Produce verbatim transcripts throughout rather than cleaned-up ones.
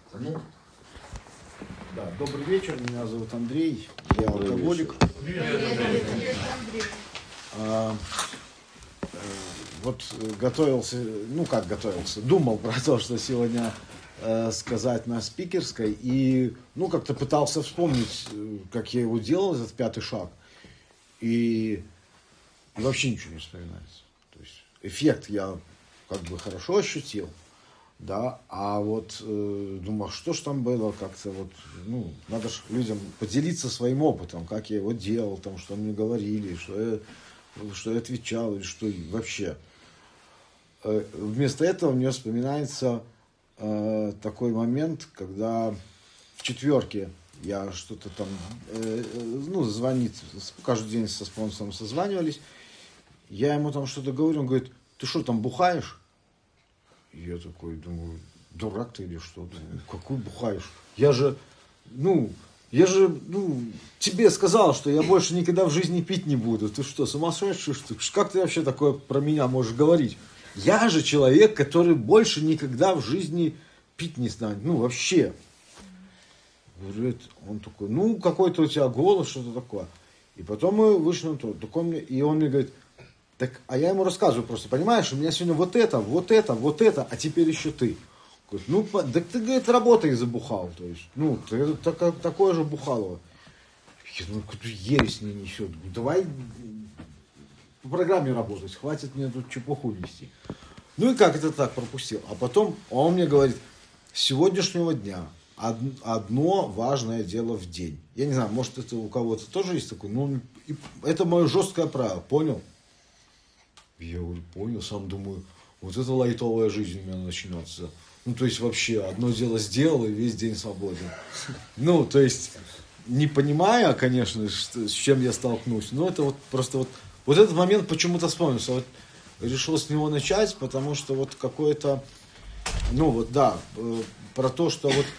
Ну, да, добрый вечер, меня зовут Андрей, я алкоголик. А, вот готовился, ну как готовился, думал про то, что сегодня э, сказать на спикерской, и ну как-то пытался вспомнить, как я его делал, этот пятый шаг, и вообще ничего не вспоминается. То есть эффект я как бы хорошо ощутил. Да, а вот э, думаю, что ж там было, как-то вот, ну, надо же людям поделиться своим опытом, как я его делал, там, что мне говорили, что я, что я отвечал, и что вообще. Э, вместо этого мне вспоминается э, такой момент, когда в четверке я что-то там, э, ну, звонит, каждый день со спонсором созванивались, я ему там что-то говорю, он говорит, ты что там бухаешь? Я такой думаю, дурак ты или что? Думаю, какой бухаешь? Я же, ну, я же, ну, тебе сказал, что я больше никогда в жизни пить не буду. Ты что, сумасшедший, что? Как ты вообще такое про меня можешь говорить? Я же человек, который больше никогда в жизни пить не станет. Ну, вообще. Говорит, он такой, ну, какой-то у тебя голос, что-то такое. И потом мы вышли на то, так он мне, и он мне говорит, так, а я ему рассказываю просто, понимаешь, у меня сегодня вот это, вот это, вот это, а теперь еще ты. Говорит, ну, так ты, говорит, работой забухал, то есть, ну, ты так, такое же бухалово. Я думаю, какую-то ересь не несет. Давай по программе работать, хватит мне тут чепуху нести. Ну и как это так пропустил? А потом он мне говорит, с сегодняшнего дня одно важное дело в день. Я не знаю, может это у кого-то тоже есть такое, но это мое жесткое правило, понял? Я говорю, понял, сам думаю, вот это лайтовая жизнь у меня начнется. Ну, то есть, вообще, одно дело сделал, и весь день свободен. Ну, то есть, не понимая, конечно, что, с чем я столкнусь, но это вот просто вот, вот этот момент почему-то вспомнился. Вот решил с него начать, потому что вот какое-то, ну, вот, да, э, про то, что вот...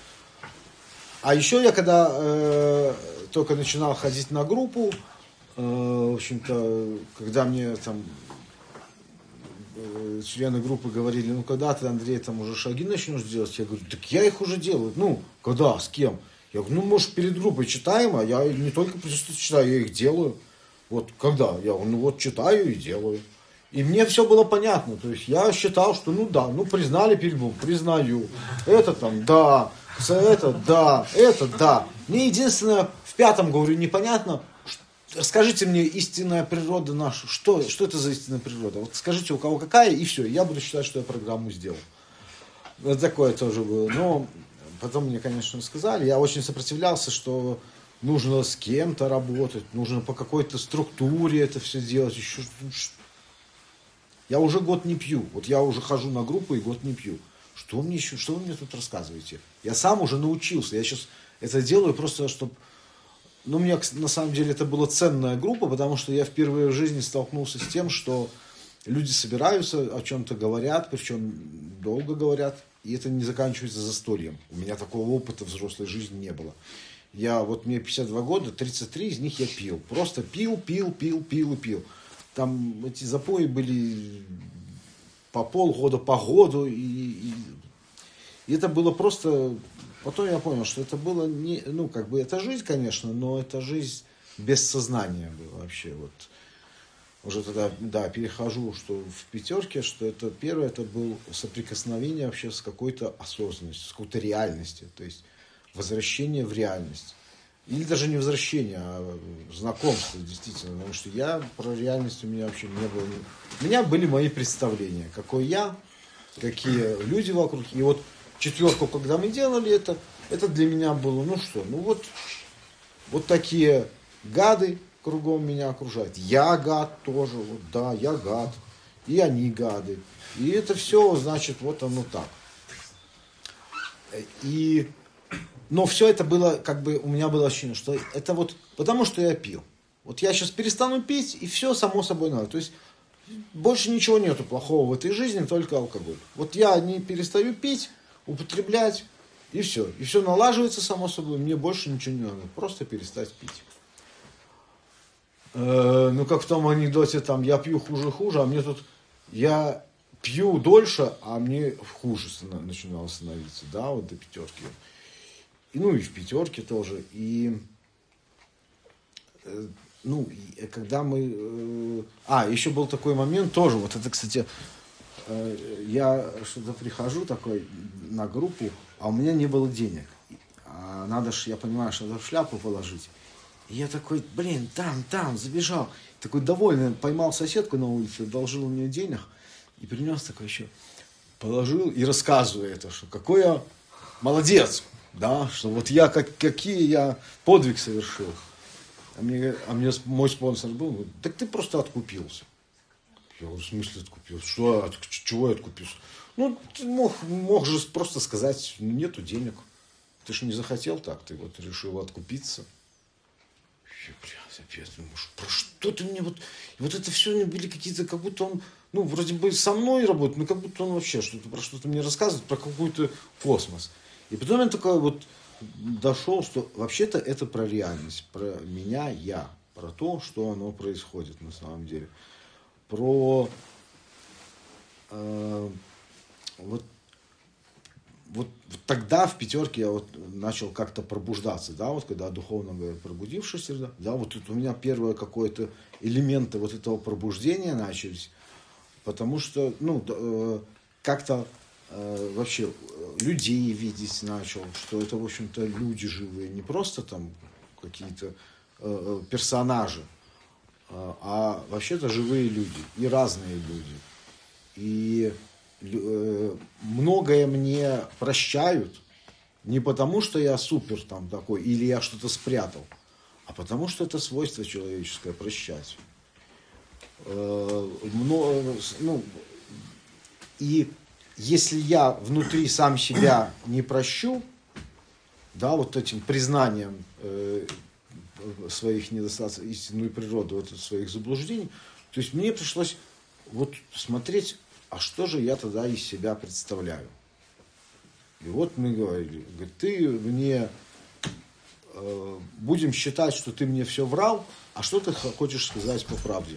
А еще я, когда э, только начинал ходить на группу, э, в общем-то, когда мне там... члены группы говорили, ну когда ты, Андрей, там уже шаги начнешь делать? Я говорю, так я их уже делаю. Ну, когда, с кем? Я говорю, ну, может, перед группой читаем, а я не только просто читаю, я их делаю. Вот когда? Я говорю, ну вот читаю и делаю. И мне все было понятно. То есть я считал, что ну да, ну признали перед группой, признаю. Это там, да, это, да, это, да. Мне единственное, в пятом, говорю, непонятно, скажите мне истинная природа наша. Что, что это за истинная природа? Вот скажите, у кого какая, и все. Я буду считать, что я программу сделал. Вот такое тоже было. Но потом мне, конечно, сказали. Я очень сопротивлялся, что нужно с кем-то работать, нужно по какой-то структуре это все делать. Еще... Я уже год не пью. Вот я уже хожу на группу и год не пью. Что, мне еще, что вы мне тут рассказываете? Я сам уже научился. Я сейчас это делаю просто, чтобы... Ну, мне, на самом деле, это была ценная группа, потому что я впервые в жизни столкнулся с тем, что люди собираются, о чем-то говорят, причем долго говорят, и это не заканчивается застольем. У меня такого опыта взрослой жизни не было. Я, вот мне пятьдесят два года, тридцать три из них я пил. Просто пил, пил, пил, пил и пил. Там эти запои были по полгода, по году, и, и, и это было просто... Потом я понял, что это было не, ну, как бы, это жизнь, конечно, но это жизнь без сознания была вообще, вот. Уже тогда, да, перехожу, что в пятерке, что это первое, это было соприкосновение вообще с какой-то осознанностью, с какой-то реальностью, то есть возвращение в реальность. Или даже не возвращение, а знакомство, действительно, потому что я, про реальность у меня вообще не было. У меня были мои представления, какой я, какие люди вокруг, и вот четверку, когда мы делали это, это для меня было, ну что, ну вот, вот такие гады кругом меня окружают. Я гад тоже, вот да, я гад, и они гады. И это все, значит, вот оно так. И, но все это было, как бы, у меня было ощущение, что это вот, потому что я пил. Вот я сейчас перестану пить, и все само собой надо. То есть, больше ничего нету плохого в этой жизни, только алкоголь. Вот я не перестаю пить, употреблять, и все. И все налаживается само собой, мне больше ничего не надо, просто перестать пить. Э, ну, как в том анекдоте, там, я пью хуже-хуже, а мне тут, я пью дольше, а мне хуже начинало становиться, да, вот до пятерки. И, ну, и в пятерке тоже. И, э, ну, и, когда мы... Э, а, еще был такой момент тоже, вот это, кстати, э, я что-то прихожу такой на группу, а у меня не было денег. А надо же, я понимаю, что надо в шляпу положить. И я такой, блин, там, там, забежал. Такой довольный, поймал соседку на улице, одолжил у нее денег и принес такой еще. Положил и рассказываю это, что какой я молодец, да, что вот я, как, какие я подвиг совершил. А мне, а мне мой спонсор был, говорит, так ты просто откупился. Я говорю, в смысле откупился? Что, от, чего я откупился? Ну, ты мог, мог же просто сказать, нету денег. Ты же не захотел так, ты вот решил откупиться. Я, блядь, опять думаю, про что ты мне вот... И вот это все были какие-то, как будто он, ну, вроде бы со мной работает, но как будто он вообще что-то, про что-то мне рассказывает, про какой-то космос. И потом я такой вот дошел, что вообще-то это про реальность, про меня, я, про то, что оно происходит на самом деле. Про... Э, вот Вот тогда в пятерке я вот начал как-то пробуждаться, да, вот когда духовно говоря, пробудившись, да, да, вот это у меня первые какое-то элементы вот этого пробуждения начались, потому что, ну, э, как-то э, вообще людей видеть начал, что это, в общем-то, люди живые, не просто там какие-то э, персонажи, э, а вообще-то живые люди и разные люди. И многое мне прощают не потому, что я супер там такой, или я что-то спрятал, а потому, что это свойство человеческое прощать. Ну, и если я внутри сам себя не прощу, да, вот этим признанием своих недостатков, истинную природу, вот своих заблуждений, то есть мне пришлось вот смотреть, а что же я тогда из себя представляю? И вот мы говорили, говорит, ты мне, э, будем считать, что ты мне все врал, а что ты хочешь сказать по правде?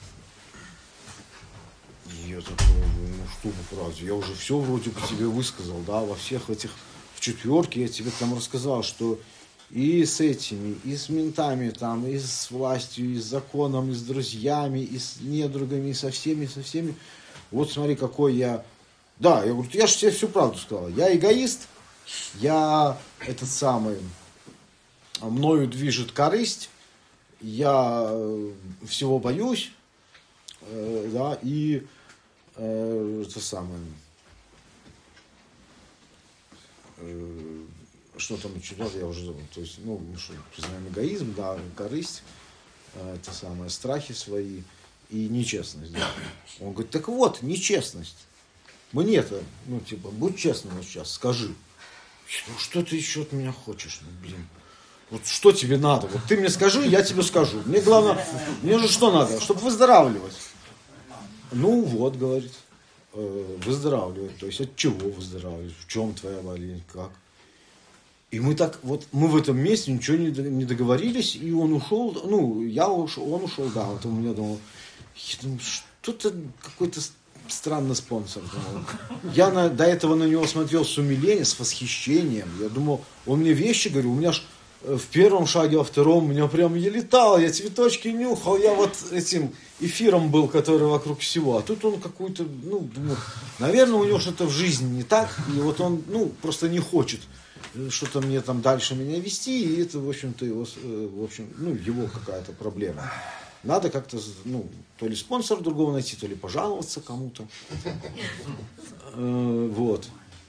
И я такой, ну что по правде, я уже все вроде бы тебе высказал, да, во всех этих, в четверке я тебе там рассказал, что и с этими, и с ментами, там, и с властью, и с законом, и с друзьями, и с недругами, и со всеми, со всеми. Вот смотри, какой я... Да, я говорю, я же тебе всю правду сказал. Я эгоист, я этот самый... Мною движет корысть, я всего боюсь, э, да, и э, это самое... Э, что там еще, я уже забыл. То есть, ну, что, признаем эгоизм, да, корысть, э, это самое, страхи свои. И нечестность, да. Он говорит, так вот, нечестность. Мне-то, ну, типа, будь честным вот сейчас, скажи. Ну, что ты еще от меня хочешь? Ну, блин, вот что тебе надо? Вот ты мне скажи, я тебе скажу. Мне главное, мне же что надо? Чтобы выздоравливать. Ну, вот, говорит, э, выздоравливать. То есть, от чего выздоравливать? В чем твоя болезнь? Как? И мы так, вот, мы в этом месте ничего не договорились, и он ушел, ну, я ушел, он ушел, да, вот у меня думал, я думаю, что-то какой-то странный спонсор. Думал. Я на, до этого на него смотрел с умилением, с восхищением. Я думал, он мне вещи говорил, у меня ж в первом шаге, во втором, у меня прям я летал, я цветочки нюхал, я вот этим эфиром был, который вокруг всего. А тут он какую-то, ну, думаю, наверное, у него что-то в жизни не так, и вот он, ну, просто не хочет что-то мне там дальше меня вести, и это, в общем-то, его, в общем, ну, его какая-то проблема. Надо как-то, ну, то ли спонсора другого найти, то ли пожаловаться кому-то. Вот.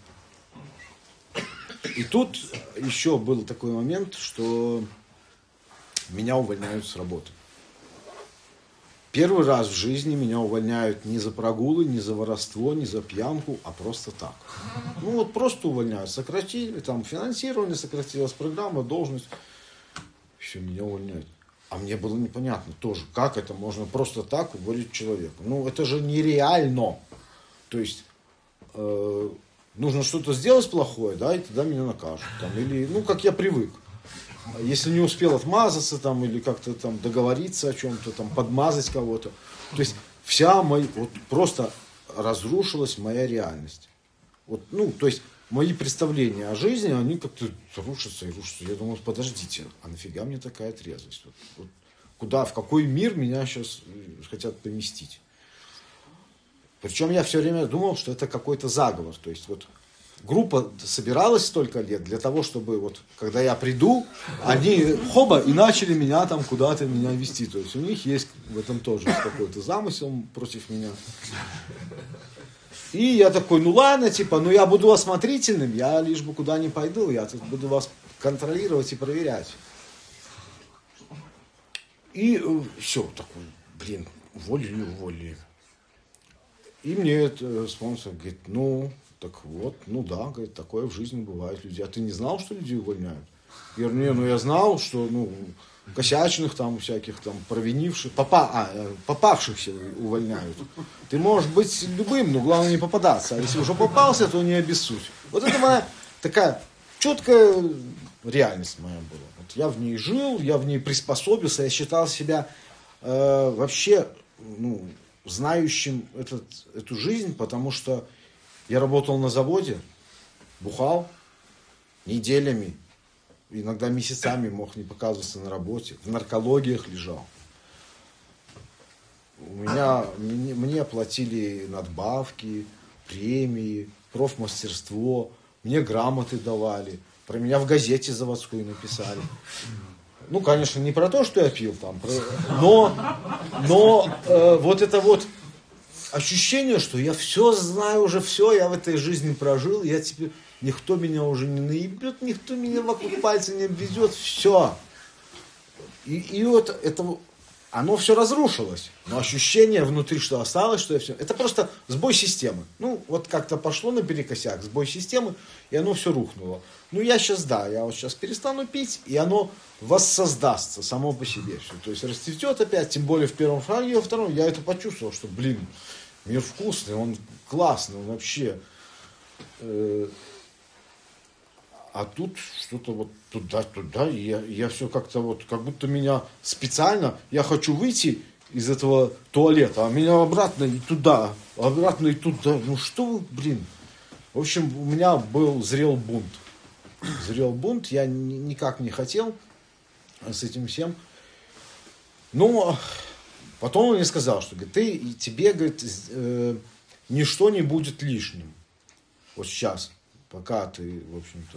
И тут еще был такой момент, что меня увольняют с работы. Первый раз в жизни меня увольняют не за прогулы, не за воровство, не за пьянку, а просто так. Ну вот просто увольняют. Сократили, там финансирование сократилось, программа, должность. Все, меня увольняют. А мне было непонятно тоже, как это можно просто так уволить человека. Ну это же нереально. То есть э, нужно что-то сделать плохое, да, и тогда меня накажут. Там, или, ну как я привык. Если не успел отмазаться там, или как-то там договориться о чем-то, там, подмазать кого-то. То есть вся моя, вот просто разрушилась моя реальность. Вот, ну, то есть мои представления о жизни, они как-то рушатся и рушатся. Я думал, подождите, а нафига мне такая трезвость? Вот, вот, куда, в какой мир меня сейчас хотят поместить? Причем я все время думал, что это какой-то заговор. То есть вот группа собиралась столько лет для того, чтобы вот, когда я приду, они хоба и начали меня там куда-то меня вести. То есть у них есть в этом тоже какой-то замысел против меня. И я такой, ну ладно, типа, ну я буду осмотрительным, я лишь бы куда ни пойду, я тут буду вас контролировать и проверять. И э, все, такой, блин, уволили, уволили. И мне это спонсор говорит, ну, так вот, ну да, говорит, такое в жизни бывает люди. А ты не знал, что людей увольняют? Я говорю, не, ну я знал, что, ну, косячных там, всяких там, провинивших, попа, а, попавшихся увольняют. Ты можешь быть любым, но главное не попадаться. А если уже попался, то не обессудь. Вот это моя такая четкая реальность моя была. Вот я в ней жил, я в ней приспособился, я считал себя э, вообще, ну, знающим этот, эту жизнь, потому что я работал на заводе, бухал неделями, иногда месяцами мог не показываться на работе, в наркологиях лежал. У меня, мне, мне платили надбавки, премии, профмастерство, мне грамоты давали, про меня в газете заводской написали. Ну, конечно, не про то, что я пил там, про... но, но э, вот это вот ощущение, что я все знаю уже, все, я в этой жизни прожил, я теперь, никто меня уже не наебет, никто меня вокруг пальца не обведет, все. И, и вот это, оно все разрушилось, но ощущение внутри, что осталось, что я все, это просто сбой системы. Ну, вот как-то пошло наперекосяк, сбой системы, и оно все рухнуло. Ну, я сейчас, да, я вот сейчас перестану пить, и оно воссоздастся само по себе все. То есть расцветет опять, тем более в первом шаге, во втором, я это почувствовал, что, блин, мир вкусный, он классный, он вообще. Э, а тут что-то вот туда-туда, и я, я все как-то вот, как будто меня специально, я хочу выйти из этого туалета, а меня обратно и туда, обратно и туда. Ну что вы, блин. В общем, у меня был, зрел бунт. Зрел бунт, я ни, никак не хотел с этим всем. Но потом он мне сказал, что говорит, ты, тебе, говорит, э, ничто не будет лишним. Вот сейчас, пока ты, в общем-то,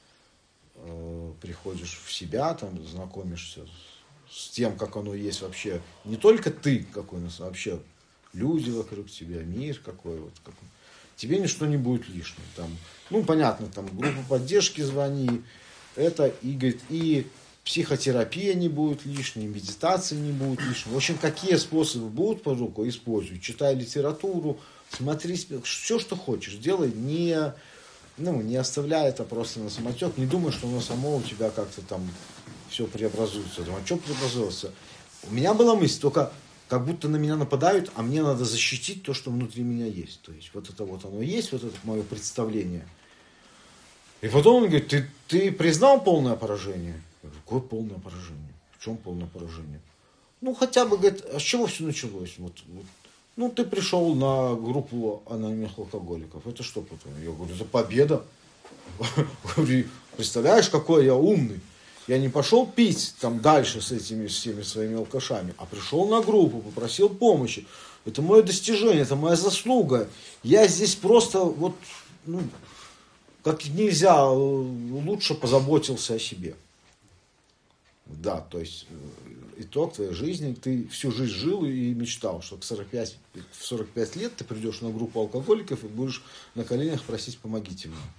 э, приходишь в себя, там, знакомишься с, с тем, как оно есть вообще. Не только ты, какой у нас вообще, люди вокруг тебя, мир какой вот какой. Тебе ничто не будет лишним. Там, ну, понятно, там группа поддержки звони, это, и, говорит, и психотерапия не будет лишней, медитация не будет лишней. В общем, какие способы будут под рукой, используй. Читай литературу, смотри, все, что хочешь, делай, не, ну, не оставляй это просто на самотек, не думай, что оно само у тебя как-то там все преобразуется. Думаю, а что преобразуется? У меня была мысль, только как будто на меня нападают, а мне надо защитить то, что внутри меня есть. То есть вот это вот оно есть, вот это мое представление. И потом он говорит, ты, ты признал полное поражение? Я говорю, какое полное поражение? В чем полное поражение? Ну, хотя бы, говорит, а с чего все началось? Вот, вот. Ну, ты пришел на группу анонимных алкоголиков. Это что потом? Я говорю, это победа. Говорю, представляешь, какой я умный. Я не пошел пить там дальше с этими всеми своими алкашами, а пришел на группу, попросил помощи. Это мое достижение, это моя заслуга. Я здесь просто вот, ну, как нельзя лучше позаботился о себе. Да, то есть итог твоей жизни, ты всю жизнь жил и мечтал, что к сорок пять, в сорок пять лет ты придешь на группу алкоголиков и будешь на коленях просить «помогите мне».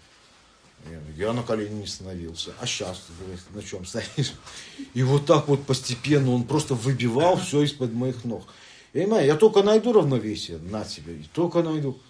Я на колени не становился. А сейчас, говорит, на чем стоишь? И вот так вот постепенно он просто выбивал все из-под моих ног. Я понимаю, я только найду равновесие на тебе, и только найду.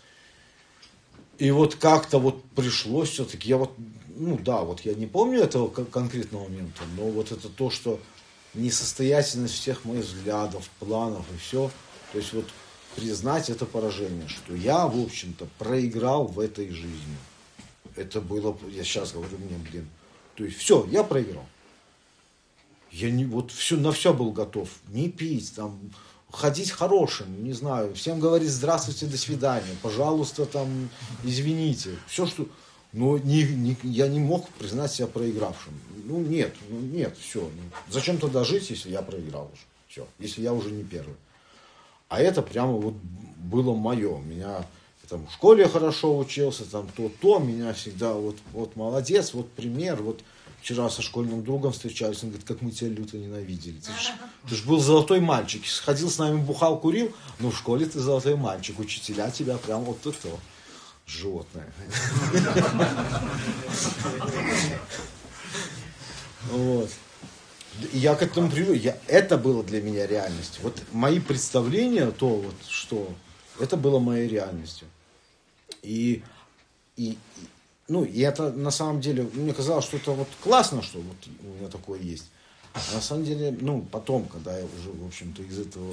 И вот как-то вот пришлось все-таки, я вот, ну да, вот я не помню этого конкретного момента, но вот это то, что несостоятельность всех моих взглядов, планов и все, то есть вот признать это поражение, что я, в общем-то, проиграл в этой жизни. Это было, я сейчас говорю, мне, блин, то есть все, я проиграл. Я не, вот все, на все был готов, не пить, там, ходить хорошим, не знаю, всем говорить здравствуйте, до свидания, пожалуйста, там, извините, все, что... Но не, не, я не мог признать себя проигравшим. Ну, нет, ну, нет, все. Ну, зачем тогда жить, если я проиграл уже? Все, если я уже не первый. А это прямо вот было мое. Меня там, в школе хорошо учился, там то-то, меня всегда вот, вот молодец, вот пример, вот вчера со школьным другом встречались, он говорит, как мы тебя люто ненавидели. Ты ж, ты ж был золотой мальчик, ходил с нами, бухал, курил, но в школе ты золотой мальчик, учителя тебя прям вот то-то. Животное. Вот. И я к этому привык. Я, это было для меня реальностью. Вот мои представления, то вот что, это было моей реальностью. И, и, и, ну, и это на самом деле, мне казалось, что это вот классно, что вот у меня такое есть. А на самом деле, ну, потом, когда я уже, в общем-то, из этого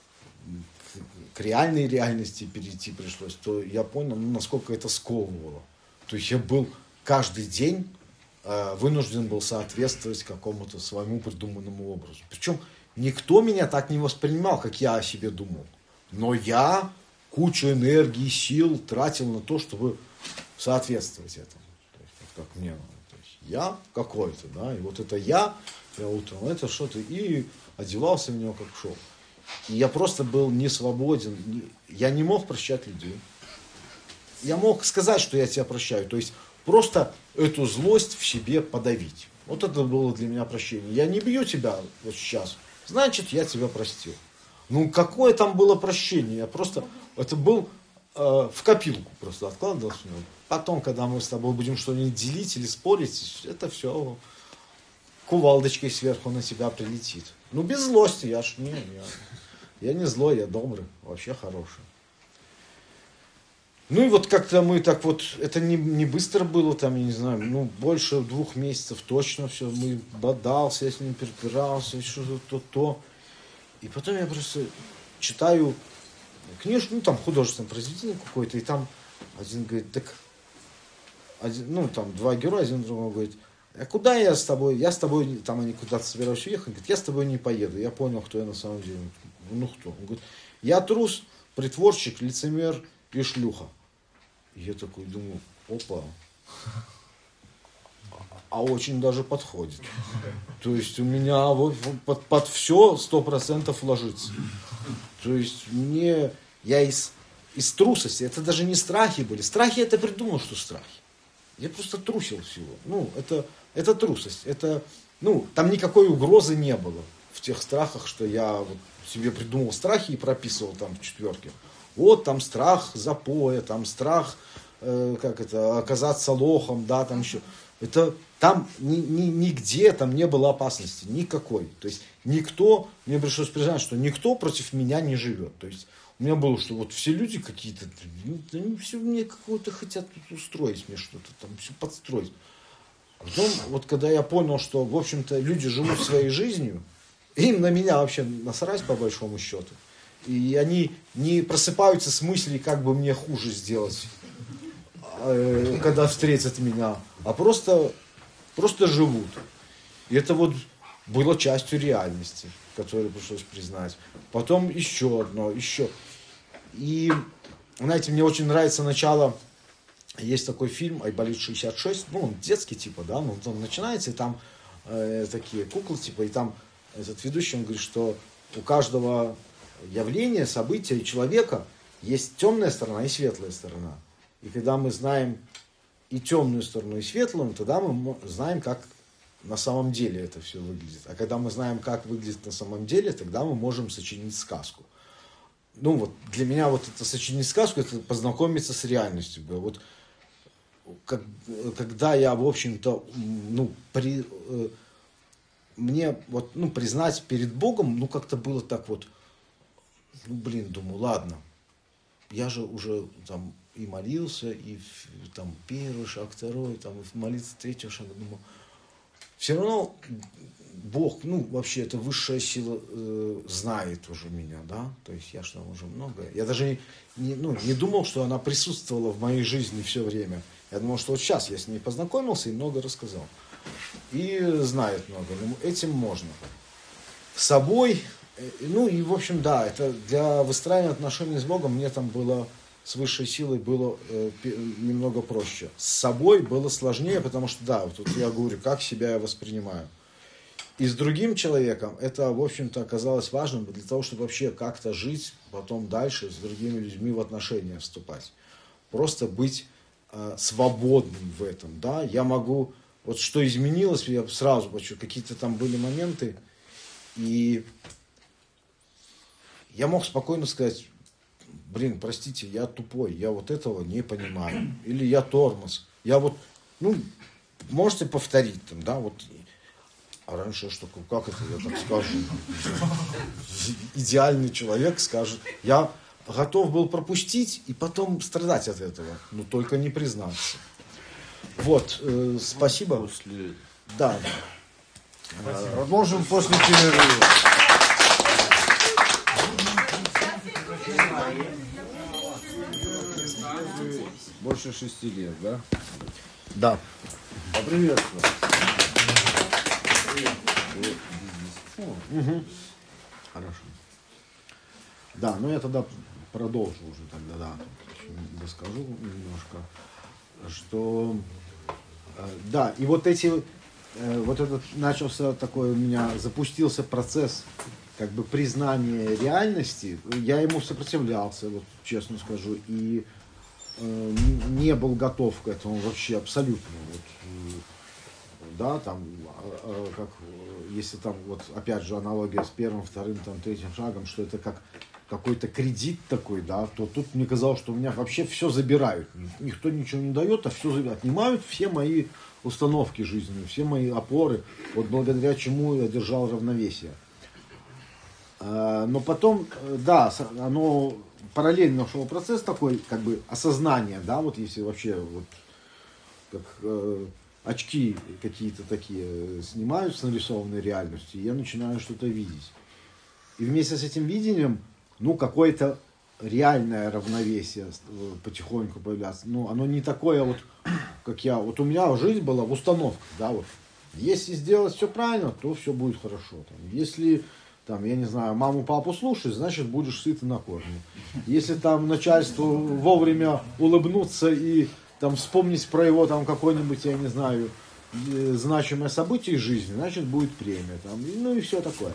к реальной реальности перейти пришлось, то я понял, ну, насколько это сковывало. То есть я был каждый день э, вынужден был соответствовать какому-то своему придуманному образу. Причем никто меня так не воспринимал, как я о себе думал. Но я кучу энергии, сил тратил на то, чтобы соответствовать этому. То есть, как мне надо. То есть, я какой-то, да, и вот это я, я утром, это что-то, и одевался в него как шел. И я просто был не свободен. Я не мог прощать людей. Я мог сказать, что я тебя прощаю. То есть просто эту злость в себе подавить. Вот это было для меня прощение. Я не бью тебя вот сейчас. Значит, я тебя простил. Ну, какое там было прощение? Я просто... Это был э, в копилку просто откладывался. Потом, когда мы с тобой будем что-нибудь делить или спорить, это все кувалдочкой сверху на тебя прилетит. Ну, без злости. Я ж не... Я... Я не злой, я добрый, вообще хороший. Ну и вот как-то мы так вот, это не, не быстро было, там, я не знаю, ну, больше двух месяцев точно все, мы бодался, я с ним перепирался, что-то то-то. И потом я просто читаю книжку, ну, там художественное произведение какое-то, и там один говорит, так, один, ну, там два героя, один другой говорит, а куда я с тобой, я с тобой, там они куда-то собираются уехать, говорит, я с тобой не поеду, я понял, кто я на самом деле. Ну кто? Он говорит, я трус, притворщик, лицемер и шлюха. И я такой думаю, опа, а очень даже подходит. То есть у меня вот под, под все сто процентов ложится. То есть мне, я из, из трусости, это даже не страхи были. Страхи это придумал, что страхи. Я просто трусил всего. Ну, это, это трусость. Это, ну, там никакой угрозы не было в тех страхах, что я вот себе придумал страхи и прописывал там в четверке. Вот там страх запоя, там страх, э, как это, оказаться лохом, да, там еще. Это там ни, ни, нигде там не было опасности, никакой. То есть никто, мне пришлось признать, что никто против меня не живет. То есть у меня было, что вот все люди какие-то, они все мне какое-то хотят устроить, мне что-то там, все подстроить. А потом, вот когда я понял, что, в общем-то, люди живут своей жизнью, им на меня вообще насрать по большому счету. И они не просыпаются с мыслей, как бы мне хуже сделать, когда встретят меня, а просто, просто живут. И это вот было частью реальности, которую пришлось признать. Потом еще одно, еще. И, знаете, мне очень нравится начало, есть такой фильм «Айболит шестьдесят шесть», ну, он детский типа, да, но он начинается, и там э, такие куклы типа, и там этот ведущий, он говорит, что у каждого явления, события и человека есть темная сторона и светлая сторона. И когда мы знаем и темную сторону, и светлую, тогда мы знаем, как на самом деле это все выглядит. А когда мы знаем, как выглядит на самом деле, тогда мы можем сочинить сказку. Ну вот, для меня вот это сочинить сказку, это познакомиться с реальностью. Вот, как, когда я, в общем-то, ну, при... мне вот, ну, признать перед Богом, ну, как-то было так вот, ну, блин, думаю, ладно, я же уже там и молился, и там первый шаг, второй, там, и молиться третий шаг, думаю, все равно Бог, ну, вообще, это высшая сила э, знает уже меня, да, то есть я же там уже многое, я даже не, не, ну, не думал, что она присутствовала в моей жизни все время, я думал, что вот сейчас я с ней познакомился и много рассказал. И знает много. Но этим можно. С собой Ну и, в общем, да, это для выстраивания отношений с Богом мне там было, с высшей силой было э, немного проще. С собой было сложнее, потому что, да, вот, вот я говорю, как себя я воспринимаю. И с другим человеком это, в общем-то, оказалось важным для того, чтобы вообще как-то жить потом дальше, с другими людьми в отношения вступать. Просто быть э, свободным в этом, да. Я могу, вот что изменилось, я сразу почувствовал, какие-то там были моменты, и я мог спокойно сказать, блин, простите, я тупой, я вот этого не понимаю. Или я тормоз. Я вот, ну, можете повторить там, да, вот. А раньше что, как это я так скажу? Идеальный человек скажет, я готов был пропустить и потом страдать от этого, но только не признаться. Вот, э, спасибо. После... Да. Спасибо. Продолжим после перерыва. Больше шести лет, да? Да. Поприветствую. Угу. Хорошо. Да, ну я тогда продолжу уже тогда, да, расскажу немножко, что э, да, и вот эти, э, вот этот начался такой у меня, запустился процесс как бы признания реальности, я ему сопротивлялся, вот честно скажу, и э, не был готов к этому вообще абсолютно, вот, да, там, как, если там, вот, опять же, аналогия с первым, вторым, там, третьим шагом, что это как какой-то кредит такой, да, то тут мне казалось, что у меня вообще все забирают. Никто ничего не дает, а все забирают. Отнимают все мои установки жизненные, все мои опоры, вот благодаря чему я держал равновесие. Но потом, да, оно параллельно шел процесс такой, как бы, осознания, да, вот если вообще, вот, как... очки какие-то такие снимают с нарисованной реальностью, и я начинаю что-то видеть. И вместе с этим видением, ну, какое-то реальное равновесие потихоньку появляется. Ну, оно не такое вот, как я... Вот у меня жизнь была в установках, да, вот. Если сделать все правильно, то все будет хорошо. Там, если, там, я не знаю, маму, папу слушать, значит, будешь сыт и накормлен. Если там начальству вовремя улыбнуться и там вспомнить про его там какое-нибудь, я не знаю, значимое событие из жизни, значит, будет премия. Там, ну и все такое.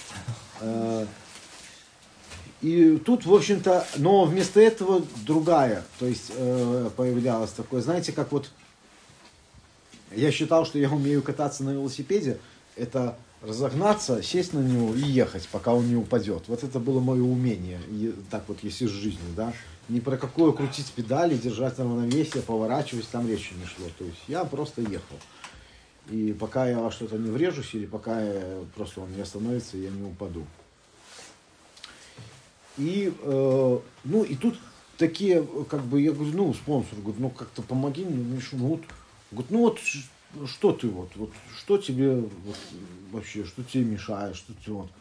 И тут, в общем-то, но вместо этого другая, то есть появлялась такое, знаете, как вот я считал, что я умею кататься на велосипеде, это разогнаться, сесть на него и ехать, пока он не упадет. Вот это было мое умение, и так вот, если с жизнью, да. Ни про какое крутить педали, держать равновесие, поворачивать, там речи не шло. То есть я просто ехал. И пока я во что-то не врежусь, или пока я, просто он не остановится, я не упаду. И, э, ну, и тут такие, как бы, я говорю, ну, спонсор, говорю, ну, как-то помоги мне, Мишу, ну, вот, говорит, ну, вот, что ты, вот, вот, что тебе, вот, вообще, что тебе мешает, что тебе, вот,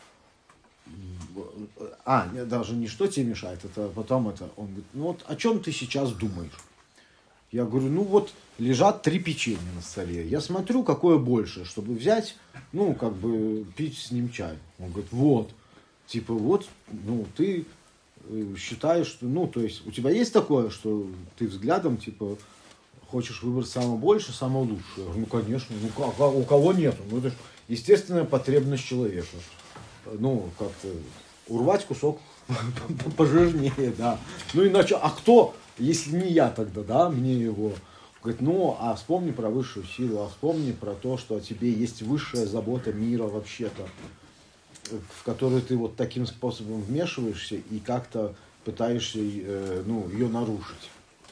а, даже не что тебе мешает, это потом это, он говорит, ну, вот, о чем ты сейчас думаешь? Я говорю, ну, вот, лежат три печенья на столе, я смотрю, какое больше, чтобы взять, ну, как бы, пить с ним чай. Он говорит, вот. Типа, вот, ну, ты считаешь, что, ну, то есть, у тебя есть такое, что ты взглядом, типа, хочешь выбрать самое больше, самое лучшее? Я говорю, ну, конечно, ну, как, у кого нету? Ну, это же естественная потребность человека. Ну, как-то, урвать кусок пожирнее, да. Ну, иначе, а кто, если не я тогда, да, мне его... Говорит, ну, а вспомни про высшую силу, а вспомни про то, что о тебе есть высшая забота мира вообще-то, в которую ты вот таким способом вмешиваешься и как-то пытаешься, э, ну, ее нарушить.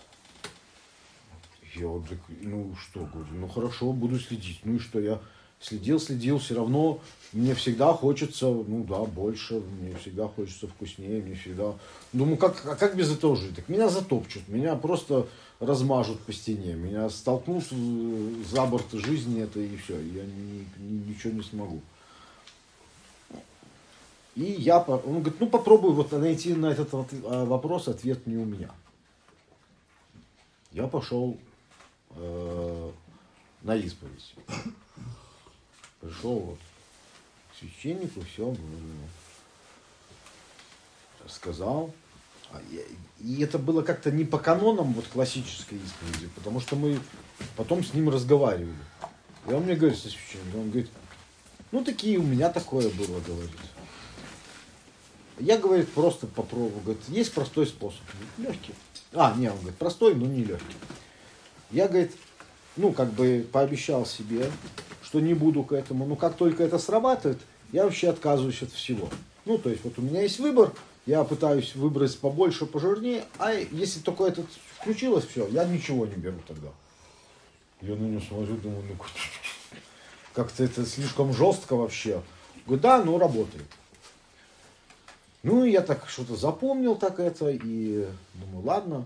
Я вот, ну что, говорю, ну хорошо, буду следить. Ну и что, я следил, следил, все равно мне всегда хочется, ну да, больше, мне всегда хочется вкуснее, мне всегда... Думаю, как, а как без этого жить? Так меня затопчут, меня просто размажут по стене, меня столкнут за борт жизни это и все, я ни, ни, ничего не смогу. И я, он говорит, ну попробуй вот найти на этот вопрос ответ не у меня. Я пошел э, на исповедь. Пришел вот к священнику все рассказал. И это было как-то не по канонам вот классической исповеди, потому что мы потом с ним разговаривали. И он мне говорит, со священником, он говорит, ну такие у меня такое было, говорит. Я, говорит, просто попробую. Говорит, есть простой способ. Говорит, легкий. А, не, он говорит, простой, но не легкий. Я, говорит, ну, как бы пообещал себе, что не буду к этому. Но как только это срабатывает, я вообще отказываюсь от всего. Ну, то есть, вот у меня есть выбор, я пытаюсь выбрать побольше, пожирнее, а если только это включилось, все, я ничего не беру тогда. Я на него смотрю, думаю, ну, как-то это слишком жестко вообще. Говорю, да, ну, работает. Ну, я так что-то запомнил так это, и думаю, ладно,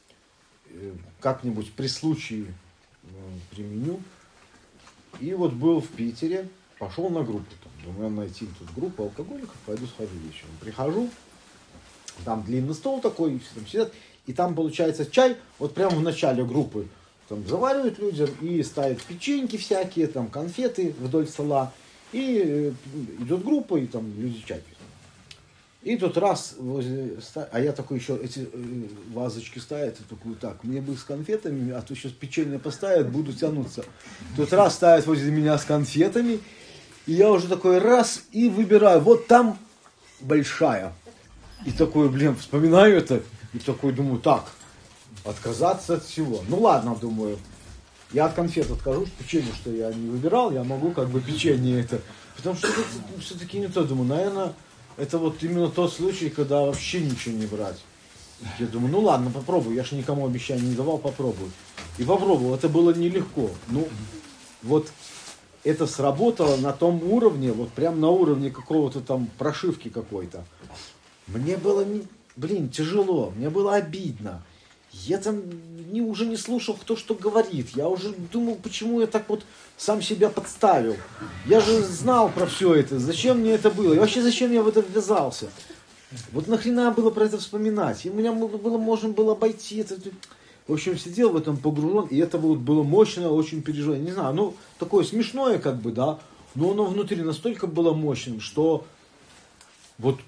как-нибудь при случае применю. И вот был в Питере, пошел на группу. Там, думаю, найти тут группу алкоголиков, пойду схожу вечером. Прихожу, там длинный стол такой, все там сидят, и там получается чай, вот прямо в начале группы. Там заваривают людям и ставят печеньки всякие, там конфеты вдоль стола. И идет группа, и там люди чай пьют. И тут раз возле, а я такой еще, эти вазочки ставят, и такой, так, мне бы с конфетами, а то сейчас печенье поставят, буду тянуться. Тут раз ставят возле меня с конфетами, и я уже такой раз и выбираю, вот там большая. И такой, блин, вспоминаю это, и такой думаю, так, отказаться от всего. Ну ладно, думаю, я от конфет откажусь, печенье, что я не выбирал, я могу как бы печенье это. Потому что это все-таки не то, думаю, наверное, это вот именно тот случай, когда вообще ничего не брать. Я думаю, ну ладно, попробую, я же никому обещания не давал, попробую. И попробовал, это было нелегко. Ну, вот это сработало на том уровне, вот прям на уровне какого-то там прошивки какой-то. Мне было, блин, тяжело, мне было обидно. Я там не, уже не слушал, кто что говорит. Я уже думал, почему я так вот сам себя подставил. Я же знал про все это. Зачем мне это было? И вообще, зачем я в это ввязался? Вот нахрена было про это вспоминать? И у меня было, можно было обойти это. В общем, сидел в этом погружен, и это было, было мощное, очень переживание. Не знаю, ну, такое смешное как бы, да, но оно внутри настолько было мощным, что вот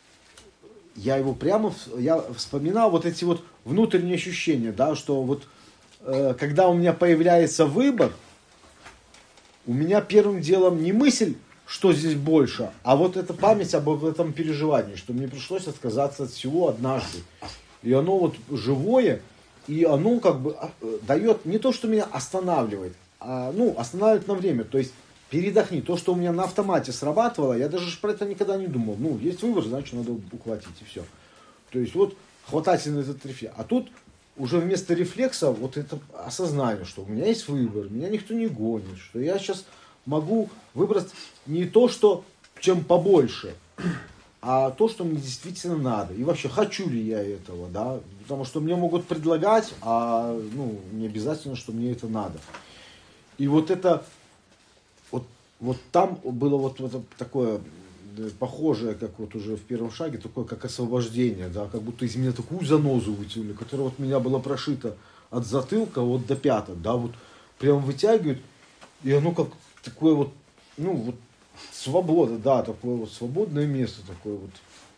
я его прямо, я вспоминал вот эти вот внутренние ощущения, да, что вот э, когда у меня появляется выбор, у меня первым делом не мысль, что здесь больше, а вот эта память об этом переживании, что мне пришлось отказаться от всего однажды. И оно вот живое, и оно как бы дает не то, что меня останавливает, а ну, останавливает на время, то есть передохни. То, что у меня на автомате срабатывало, я даже про это никогда не думал. Ну, есть выбор, значит, надо ухватить, и все. То есть, вот, хватательный этот рефлекс. А тут уже вместо рефлекса вот это осознание, что у меня есть выбор, меня никто не гонит, что я сейчас могу выбрать не то, что чем побольше, а то, что мне действительно надо. И вообще, хочу ли я этого, да? Потому что мне могут предлагать, а ну, не обязательно, что мне это надо. И вот это... Вот там было вот, вот такое похожее, как вот уже в первом шаге, такое как освобождение, да, как будто из меня такую занозу вытянули, которая вот меня была прошита от затылка вот до пяток, да, вот прям вытягивают, и оно как такое вот, ну вот свобода, да, такое вот свободное место такое вот.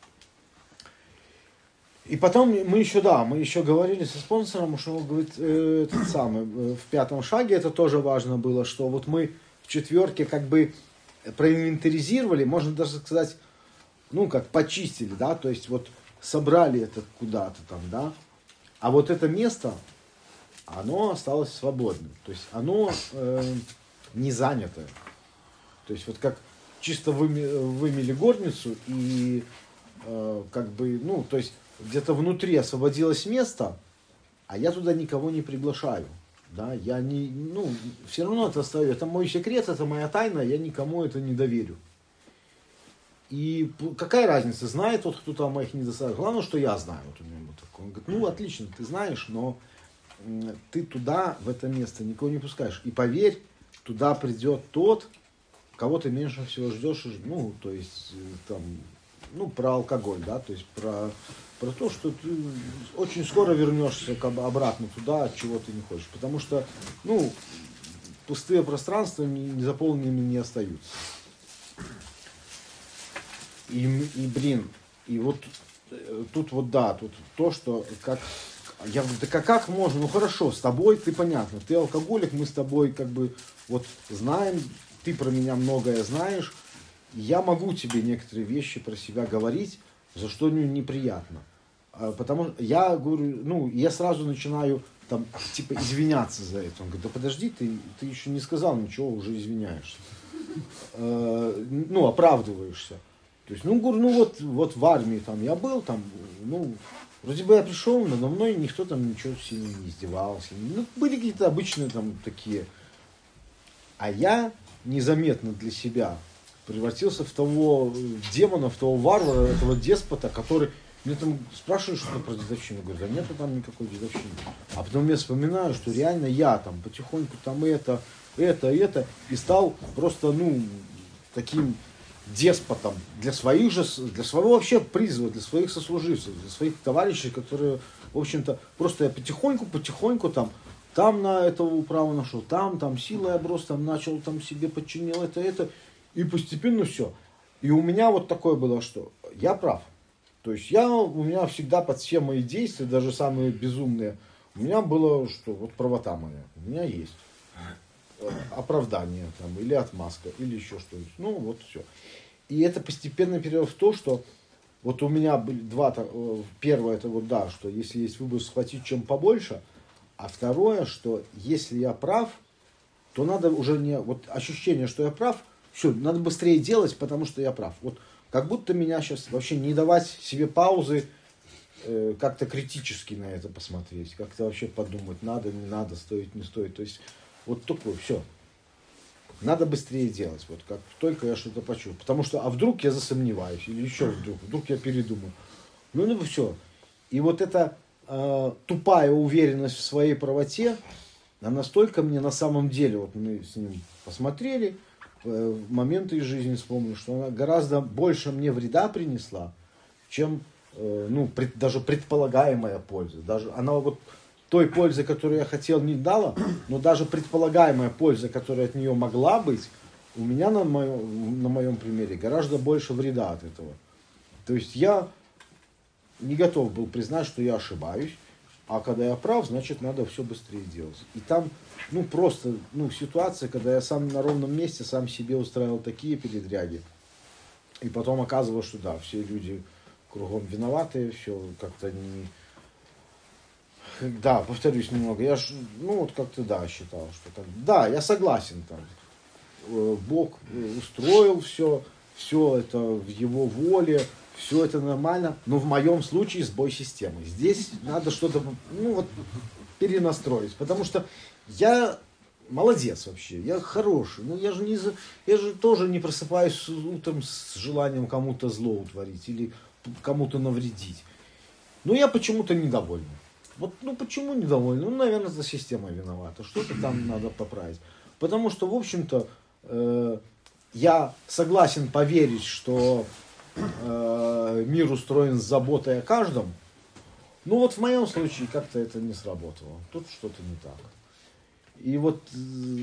И потом мы еще, да, мы еще говорили со спонсором, что он говорит, э, этот самый, э, в пятом шаге это тоже важно было, что вот мы в четверке как бы проинвентаризировали, можно даже сказать, ну как почистили, да, то есть вот собрали это куда-то там, да, а вот это место, оно осталось свободным, то есть оно э, не занято, то есть вот как чисто выми, вымели горницу и э, как бы, ну, то есть где-то внутри освободилось место, а я туда никого не приглашаю. Да, я не, ну, все равно это остается, это мой секрет, это моя тайна, я никому это не доверю. И какая разница, знает тот, кто там моих недостатков. Главное, что я знаю. Вот у меня вот такой. Он говорит, ну, отлично, ты знаешь, но ты туда, в это место, никого не пускаешь. И поверь, туда придет тот, кого ты меньше всего ждешь, ну, то есть, там, ну, про алкоголь, да, то есть, про... Про то, что ты очень скоро вернешься обратно туда, от чего ты не хочешь. Потому что, ну, пустые пространства не заполненными не остаются. И, и блин, и вот тут вот да, тут то, что как... Я говорю, да как, как можно? Ну хорошо, с тобой ты понятно, ты алкоголик, мы с тобой как бы вот знаем, ты про меня многое знаешь, я могу тебе некоторые вещи про себя говорить, за что ну, неприятно. Потому что я говорю, ну, я сразу начинаю там, типа, извиняться за это. Он говорит, да подожди, ты, ты еще не сказал ничего, уже извиняешься. Ну, оправдываешься. То есть, ну, говорю, ну вот, вот в армии там я был, там, ну, вроде бы я пришел, но надо мной никто там ничего сильно не издевался. Ну, были какие-то обычные там такие. А я незаметно для себя превратился в того демона, в того варвара, этого деспота, который... Мне там спрашивают что-то про дедовщину. Я говорю, да нету там никакой дедовщины. А потом я вспоминаю, что реально я там потихоньку там это, это, это. И стал просто, ну, таким деспотом для своих же, для своего вообще призыва, для своих сослуживцев, для своих товарищей, которые, в общем-то, просто я потихоньку, потихоньку там, там на этого управу нашел, там, там силой оброс, там начал, там себе подчинил это, это. И постепенно все. И у меня вот такое было, что я прав. То есть я, у меня всегда под все мои действия, даже самые безумные, у меня было, что вот правота моя, у меня есть оправдание там, или отмазка, или еще что-нибудь. Ну вот все. И это постепенно перейдет в то, что вот у меня были два, первое это вот да, что если есть выбор схватить чем побольше, а второе, что если я прав, то надо уже не, вот ощущение, что я прав, все, надо быстрее делать, потому что я прав. Вот как будто меня сейчас вообще не давать себе паузы, э, как-то критически на это посмотреть, как-то вообще подумать, надо, не надо, стоит, не стоит. То есть вот такое, все. Надо быстрее делать, вот как только я что-то почувствую. Потому что, а вдруг я засомневаюсь, или еще вдруг, вдруг я передумаю. Ну, ну все. И вот эта э, тупая уверенность в своей правоте, она настолько мне на самом деле, вот мы с ним посмотрели, моменты из жизни вспомнил, что она гораздо больше мне вреда принесла, чем э, ну, пред, даже предполагаемая польза. Даже она вот той пользы, которую я хотел, не дала, но даже предполагаемая польза, которая от нее могла быть, у меня на моем, на моем примере гораздо больше вреда от этого. То есть я не готов был признать, что я ошибаюсь, а когда я прав, значит надо все быстрее делать. И там ну просто ну, ситуация, когда я сам на ровном месте сам себе устраивал такие передряги. И потом оказывалось, что да, все люди кругом виноваты, все как-то не... Да, повторюсь немного, я ж, ну вот как-то да, считал, что там... Да, я согласен там. Бог устроил все, все это в его воле, все это нормально, но в моем случае сбой системы. Здесь надо что-то, ну вот, перенастроить, потому что я молодец вообще, я хороший, ну я же, не, я же тоже не просыпаюсь утром с желанием кому-то зло утворить или кому-то навредить. Но я почему-то недоволен. Вот, ну почему недоволен? Ну, наверное, это система виновата, что-то там надо поправить. Потому что, в общем-то, э, я согласен поверить, что э, мир устроен с заботой о каждом, но вот в моем случае как-то это не сработало. Тут что-то не так. И вот э,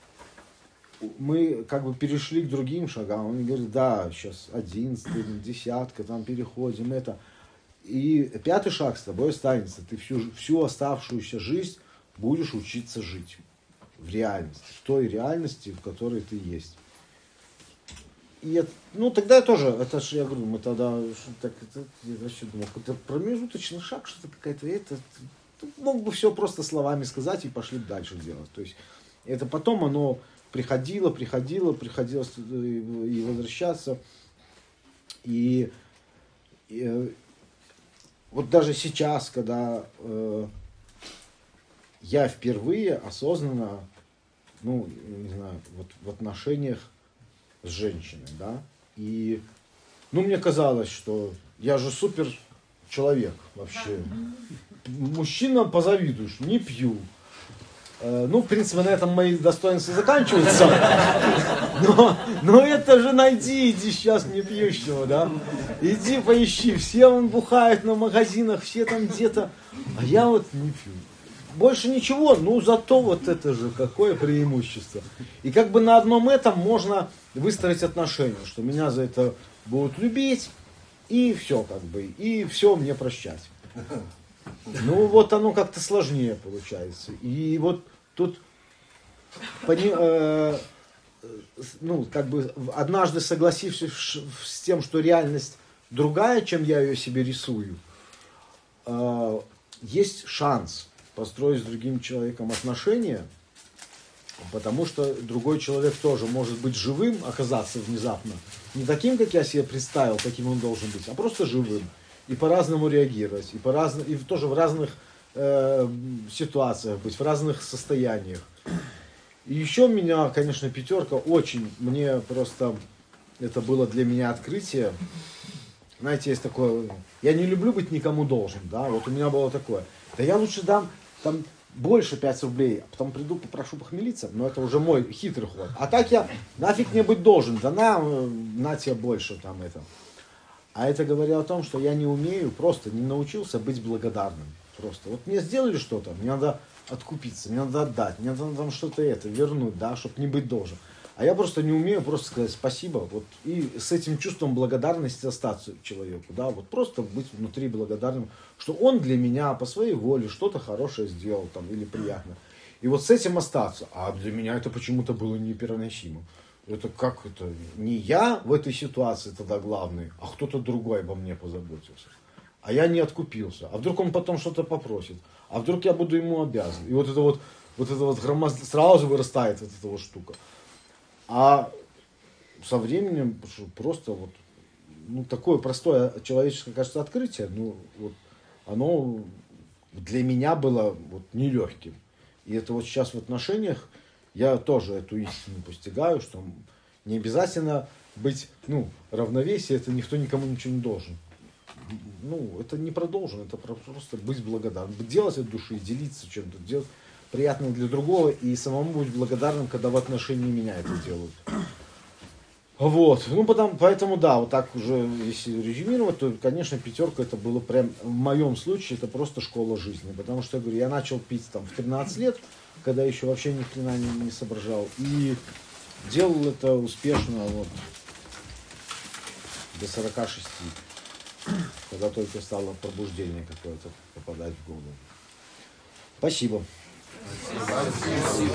мы как бы перешли к другим шагам. Он говорит, да, сейчас одиннадцатый, десятка, там переходим, это. И пятый шаг с тобой останется. Ты всю, всю оставшуюся жизнь будешь учиться жить в реальности, в той реальности, в которой ты есть. И это, ну тогда я тоже, это же я говорю, мы тогда, так, это, я вообще думал, это промежуточный шаг, что-то какая-то, это, мог бы все просто словами сказать и пошли дальше делать. То есть это потом оно приходило, приходило, приходилось и возвращаться. И, и вот даже сейчас, когда э, я впервые осознанно, ну, не знаю, вот в отношениях с женщиной, да, и, ну, мне казалось, что я же супер человек вообще. Мужчина, позавидуешь, не пью. Э, ну, в принципе, на этом мои достоинства заканчиваются. Но, но это же найди, иди сейчас не пьющего, да. Иди поищи, все вон бухают на магазинах, все там где-то, а я вот не пью. Больше ничего, ну зато вот это же какое преимущество. И как бы на одном этом можно выстроить отношения, что меня за это будут любить, и все как бы, и все мне прощать. Ну вот оно как-то сложнее получается. И вот тут пони, э, ну, как бы однажды согласившись с тем, что реальность другая, чем я ее себе рисую, э, есть шанс построить с другим человеком отношения, потому что другой человек тоже может быть живым, оказаться внезапно не таким, как я себе представил, каким он должен быть, а просто живым. И по-разному реагировать, и, по разно, и тоже в разных э, ситуациях быть, в разных состояниях. И еще меня, конечно, пятерка очень, мне просто, это было для меня открытие. Знаете, есть такое, я не люблю быть никому должен, да, вот у меня было такое. Да я лучше дам там больше пять рублей, а потом приду, попрошу похмелиться, но это уже мой хитрый ход. А так я нафиг мне быть должен, да на, на тебе больше там это. А это говоря о том, что я не умею, просто не научился быть благодарным. Просто. Вот мне сделали что-то, мне надо откупиться, мне надо отдать, мне надо там что-то это вернуть, да, чтобы не быть должен. А я просто не умею просто сказать спасибо, вот, и с этим чувством благодарности остаться человеку, да, вот просто быть внутри благодарным, что он для меня по своей воле что-то хорошее сделал там или приятно. И вот с этим остаться. А для меня это почему-то было непереносимо. Это как это? Не я в этой ситуации тогда главный, а кто-то другой обо мне позаботился. А я не откупился. А вдруг он потом что-то попросит? А вдруг я буду ему обязан? И вот это вот, вот это вот громоз... сразу же вырастает вот эта вот штука. А со временем просто вот, ну, такое простое человеческое, кажется, открытие, ну, вот, оно для меня было вот нелегким. И это вот сейчас в отношениях я тоже эту истину постигаю, что не обязательно быть, ну, равновесие, это никто никому ничего не должен. Ну, это не продолжен, это просто быть благодарным. Делать от души, делиться чем-то, делать приятное для другого и самому быть благодарным, когда в отношении меня это делают. Вот, ну, потому, поэтому, да, вот так уже, если резюмировать, то, конечно, пятерка это было прям, в моем случае, это просто школа жизни. Потому что, я говорю, я начал пить там в тринадцать лет, когда еще вообще ни хрена не, не соображал. И делал это успешно вот до сорока шести, когда только стало пробуждение какое-то попадать в голову. Спасибо. Спасибо.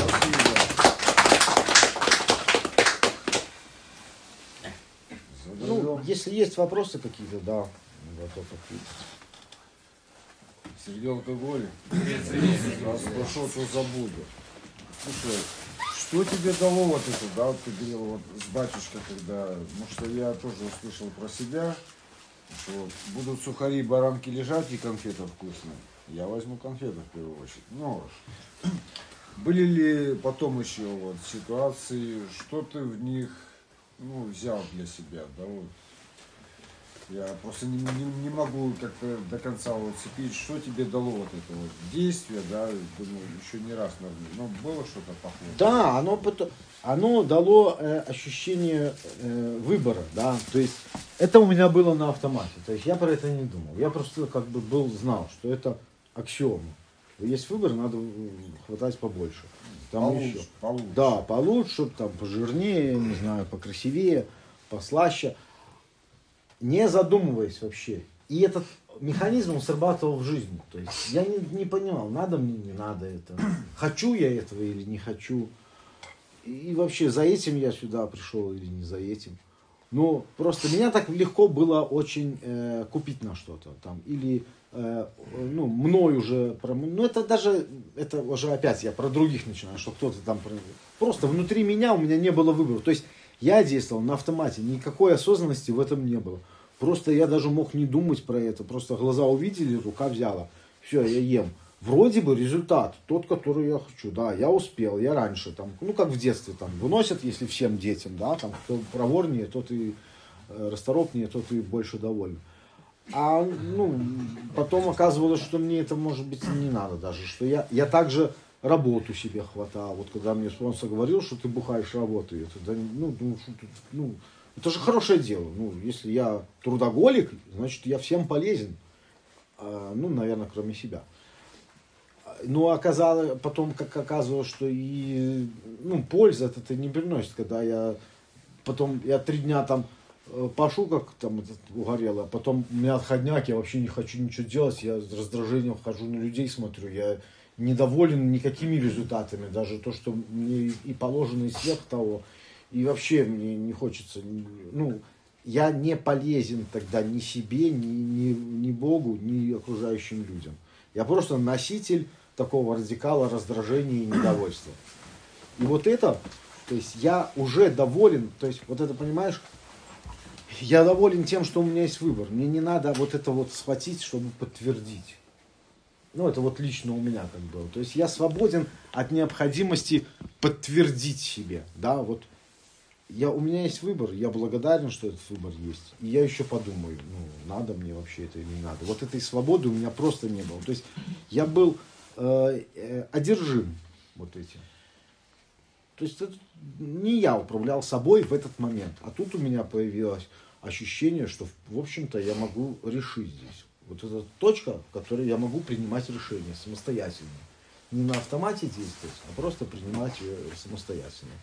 Ну, если есть вопросы какие-то, да, готов ответить. Сергей алкоголь. Раз прошел, то забуду. Слушай, что тебе дало вот это, да, вот ты говорил вот с батюшкой, когда, потому что я тоже услышал про себя, что будут сухари, баранки лежать и конфеты вкусные. Я возьму конфеты в первую очередь. Ну, были ли потом еще вот ситуации, что ты в них, ну, взял для себя, да, вот. Я просто не, не, не могу как-то до конца вот цепить, что тебе дало вот это вот действие, да, думаю, еще не раз, наверное, но было что-то похожее? Да, оно, оно дало э, ощущение э, выбора, да, то есть это у меня было на автомате, то есть я про это не думал, я просто как бы был, знал, что это аксиома. Есть выбор, надо хватать побольше. Там получше, еще. получше. Да, получше, там пожирнее, не знаю, покрасивее, послаще. Не задумываясь вообще. И этот механизм он срабатывал в жизни. То есть я не, не понимал, надо мне, не надо это. Хочу я этого или не хочу. И вообще за этим я сюда пришел или не за этим. Ну, просто меня так легко было очень э, купить на что-то. Там, или, э, ну, мной уже... Ну, это даже, это уже опять я про других начинаю, что кто-то там... Просто внутри меня у меня не было выбора. То есть я действовал на автомате, никакой осознанности в этом не было. Просто я даже мог не думать про это. Просто глаза увидели, рука взяла. Все, я ем. Вроде бы результат тот, который я хочу. Да, я успел, я раньше. Там, ну, как в детстве. Там, выносят, если всем детям. Да, там, кто проворнее, тот и э, расторопнее, тот и больше доволен. А ну, потом оказывалось, что мне это, может быть, не надо даже. Что я, я также работу себе хватал. Вот когда мне спонсор говорил, что ты бухаешь работу. Это, да, ну, ну, ну, это же хорошее дело. Ну, если я трудоголик, значит, я всем полезен. А, ну, наверное, кроме себя. Но оказалось, потом, как оказывалось, что и ну, польза это не приносит. Когда я потом, я три дня там пашу как там этот, угорело, потом у меня отходняк, я вообще не хочу ничего делать, я с раздражением хожу на людей, смотрю, я недоволен никакими результатами, даже то, что мне и положено, и сверх того, и вообще мне не хочется, ну, я не полезен тогда ни себе, ни, ни, ни Богу, ни окружающим людям. Я просто носитель такого радикала раздражения и недовольства. И вот это, то есть я уже доволен, то есть вот это, понимаешь, я доволен тем, что у меня есть выбор. Мне не надо вот это вот схватить, чтобы подтвердить. Ну, это вот лично у меня как было. То есть я свободен от необходимости подтвердить себе. Да, вот я, у меня есть выбор, я благодарен, что этот выбор есть. И я еще подумаю, ну, надо мне вообще это или не надо. Вот этой свободы у меня просто не было. То есть я был э, э, одержим вот этим. То есть это не я управлял собой в этот момент. А тут у меня появилось ощущение, что, в общем-то, я могу решить здесь. Вот это точка, в которой я могу принимать решения самостоятельно. Не на автомате действовать, а просто принимать ее самостоятельно.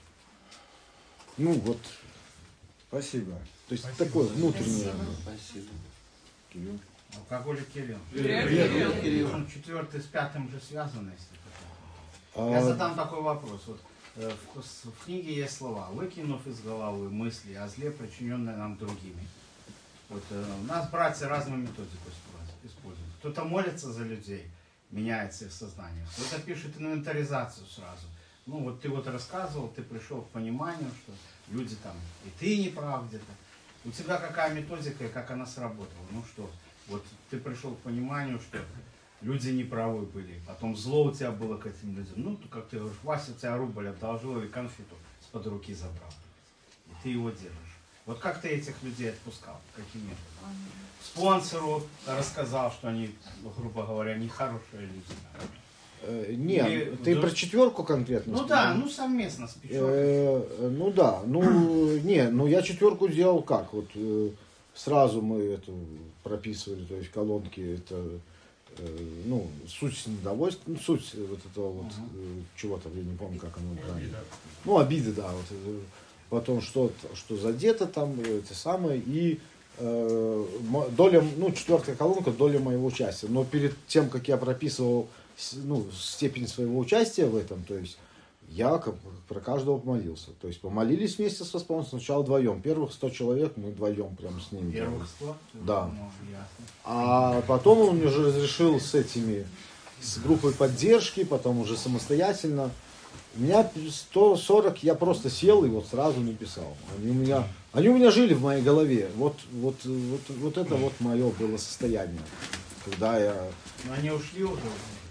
Ну вот. Спасибо. То есть Спасибо. такое внутреннее. Спасибо. Кирилл. Алкоголик Кирилл. Привет, Кирилл. Кирилл. Он четвертый с пятым же связано, если такое. А, Я задам такой вопрос. Вот, э, в, с- в книге есть слова: выкинув из головы мысли о зле, причиненное нам другими. Вот, э, у нас братья разную методику использ- используют. Кто-то молится за людей, меняется их сознание. Кто-то пишет инвентаризацию сразу. Ну вот ты вот рассказывал, ты пришел к пониманию, что люди там, и ты не прав где-то. У тебя какая методика и как она сработала? Ну что, вот ты пришел к пониманию, что люди неправы были, потом зло у тебя было к этим людям. Ну, то, как ты говоришь, Вася у тебя рубль одолжил или конфету с-под руки забрал. И ты его держишь. Вот как ты этих людей отпускал? Каким методом? Спонсору рассказал, что они, грубо говоря, нехорошие люди. э, не, Или- ты да. про четверку конкретно? Ну да, ну совместно с печенкой. Э, ну да, ну не, ну я четверку делал как, вот э, сразу мы эту прописывали, то есть колонки, это э, ну суть недовольства, ну, суть вот этого вот э, чего-то, я не помню, как оно правильно. Ну обиды, да, вот э, потом что что задето там эти самые и э, мо- доля, ну четвертая колонка, доля моего участия, но перед тем, как я прописывал с- ну, степень своего участия в этом, то есть я как бы про каждого помолился. То есть помолились вместе со спонсором, сначала вдвоем. Первых сто человек мы вдвоем прям с ними. Первых делали. сто? Да. Ну, ясно. А потом он мне уже разрешил с этими, с группой поддержки, потом уже самостоятельно. У меня сто сорок, я просто сел и вот сразу написал. Они у меня, они у меня жили в моей голове. Вот, вот, вот, вот это вот мое было состояние. Когда я... Но они ушли уже.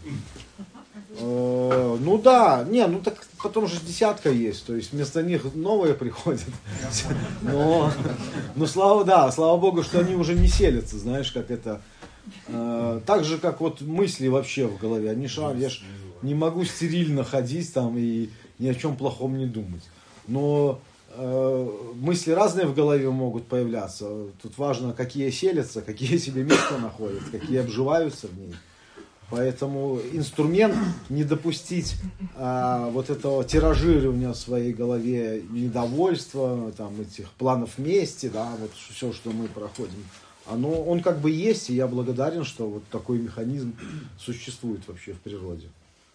Э, ну да, не, ну так потом же десятка есть, то есть вместо них новые приходят. Но, ну слава, да, слава богу, что они уже не селятся, знаешь, как это. Э, так же, как вот мысли вообще в голове, они шар, я ж не могу стерильно ходить там и ни о чем плохом не думать. Но э, мысли разные в голове могут появляться. Тут важно, какие селятся, какие себе место находят, какие обживаются в ней. Поэтому инструмент не допустить а, вот этого тиражирования в своей голове, недовольства, там, этих планов мести, да, вот все, что мы проходим, оно, он как бы есть, и я благодарен, что вот такой механизм существует вообще в природе.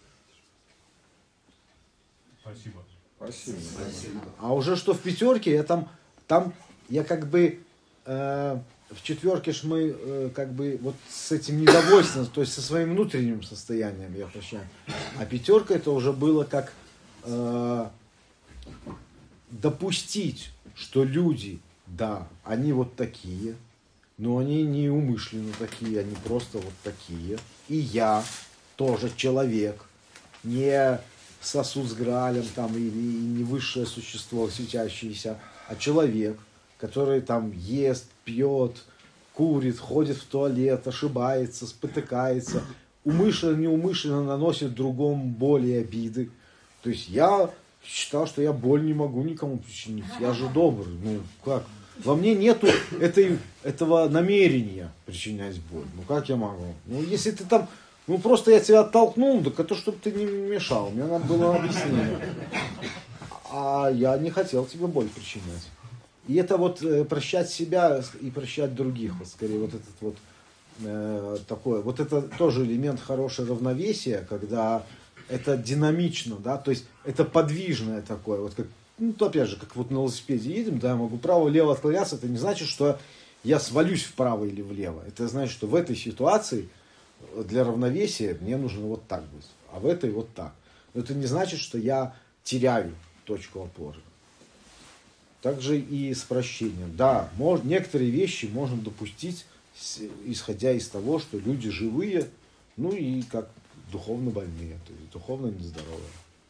Спасибо. Спасибо. Спасибо. А уже что в пятерке, я там, там я как бы э, в четверке ж мы э, как бы вот с этим недовольством, то есть со своим внутренним состоянием я прощаю. А пятерка это уже было как э, допустить, что люди, да, они вот такие, но они не умышленно такие, они просто вот такие. И я тоже человек, не сосуд с Граалем там, или не высшее существо светящееся, а человек, который там ест, пьет, курит, ходит в туалет, ошибается, спотыкается, умышленно, неумышленно наносит другому боли и обиды. То есть я считал, что я боль не могу никому причинить. Я же добрый. Ну как? Во мне нету этой, этого намерения причинять боль. Ну как я могу? Ну если ты там, ну просто я тебя оттолкнул, так это чтобы ты не мешал. Мне надо было объяснение. А я не хотел тебе боль причинять. И это вот э, прощать себя и прощать других, вот скорее вот этот вот э, такое, вот это тоже элемент хорошего равновесия, когда это динамично, да, то есть это подвижное такое, вот как, ну, то опять же, как вот на велосипеде едем, да, я могу право-лево отклоняться, это не значит, что я свалюсь вправо или влево, это значит, что в этой ситуации для равновесия мне нужно вот так быть, а в этой вот так. Но это не значит, что я теряю точку опоры. Также и с прощением. Да, мож, некоторые вещи можно допустить, с, исходя из того, что люди живые, ну и как духовно больные, то есть духовно нездоровые.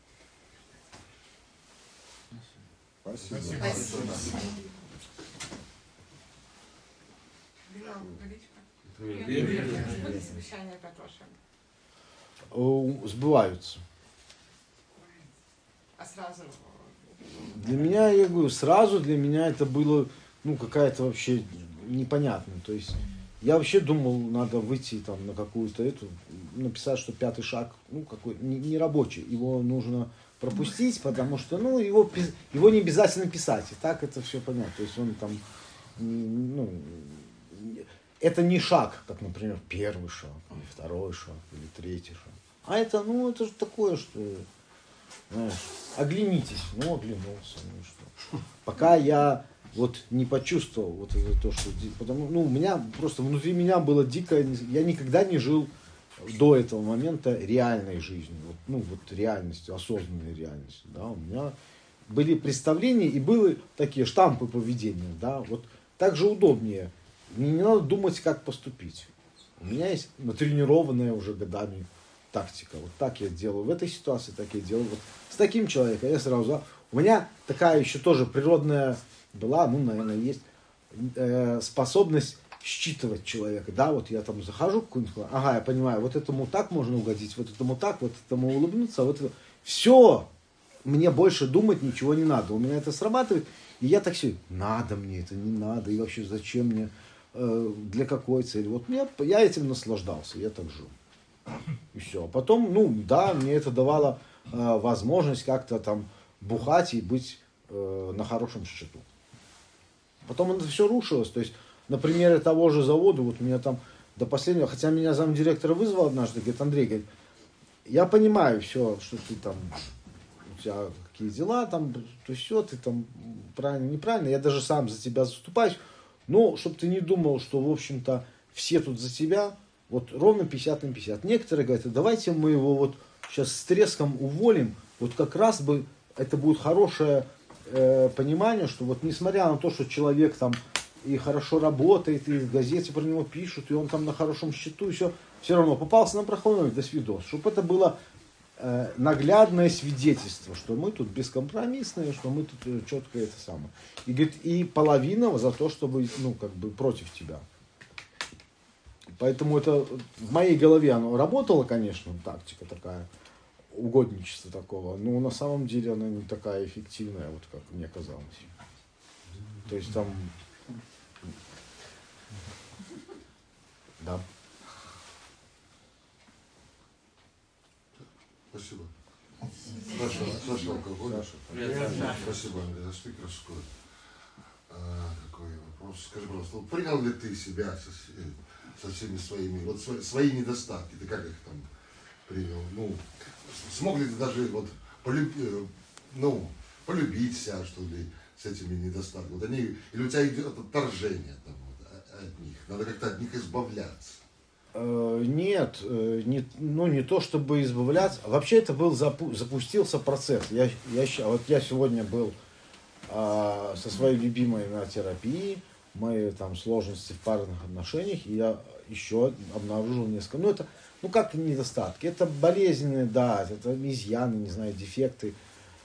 Спасибо. Спасибо. Обещания Петроши. Сбываются. А сразу? Для меня, я говорю, сразу для меня это было, ну, какая-то вообще непонятно. То есть я вообще думал, надо выйти там на какую-то эту, написать, что пятый шаг, ну, какой, не, не рабочий. Его нужно пропустить, потому что, ну, его, его не обязательно писать. И так это все понятно. То есть он там, ну, это не шаг, как, например, первый шаг, или второй шаг, или третий шаг. А это, ну, это же такое, что, знаешь, оглянитесь. Ну, оглянулся, ну что. Пока я вот не почувствовал вот это то, что... Потому, ну, у меня просто внутри меня было дико... Я никогда не жил до этого момента реальной жизнью. Вот, ну, вот реальностью, осознанной реальностью. Да. У меня были представления и были такие штампы поведения. Да. Вот так же удобнее. Мне не надо думать, как поступить. У меня есть натренированная уже годами тактика. Вот так я делаю в этой ситуации, так я делаю. Вот с таким человеком я сразу... У меня такая еще тоже природная была, ну, наверное, есть э, способность считывать человека. Да, вот я там захожу в какую-нибудь... Ага, я понимаю, вот этому так можно угодить, вот этому так, вот этому улыбнуться, а вот это... Все! Мне больше думать ничего не надо. У меня это срабатывает, и я так себе... Надо мне это, не надо, и вообще зачем мне... Для какой цели. Вот мне, я этим наслаждался, я так жил. И все. Потом, ну, да, мне это давало э, возможность как-то там бухать и быть э, на хорошем счету. Потом это все рушилось. То есть, на примере того же завода, вот у меня там до последнего, хотя меня замдиректора вызвал однажды, говорит, Андрей, говорит, я понимаю все, что ты там, у тебя какие дела там, то все, ты там правильно, неправильно, я даже сам за тебя заступаюсь. Но, чтобы ты не думал, что, в общем-то, все тут за тебя, вот ровно пятьдесят на пятьдесят. Некоторые говорят, давайте мы его вот сейчас с треском уволим, вот как раз бы это будет хорошее э, понимание, что вот несмотря на то, что человек там и хорошо работает, и в газете про него пишут, и он там на хорошем счету, и все, все равно попался на проходной, до свидос. Чтобы это было э, наглядное свидетельство, что мы тут бескомпромиссные, что мы тут четко это самое. И говорит, и половина за то, чтобы, ну, как бы против тебя. Поэтому это в моей голове оно работало, конечно, тактика такая, угодничество такого, но на самом деле она не такая эффективная, вот как мне казалось. То есть там... Да. Спасибо. Саша, Саша алкоголь. Спасибо, Андрей, за спикерскую. А, какой вопрос? Скажи, пожалуйста, принял ли ты себя со, со всеми своими, вот свои, свои недостатки, ты как их там принял? Ну, смог ли ты даже вот полюбить, ну, полюбить себя, что ли, с этими недостатками? Вот они, или у тебя идет отторжение там, вот, от них? Надо как-то от них избавляться. Нет, не, ну не то чтобы избавляться. Вообще это был запу, запустился процесс. Я, я, вот я сегодня был а, со своей любимой на терапии, мои там сложности в парных отношениях, и я еще обнаружил несколько. Ну это, ну как недостатки, это болезненные, да, это изъяны, не знаю, дефекты.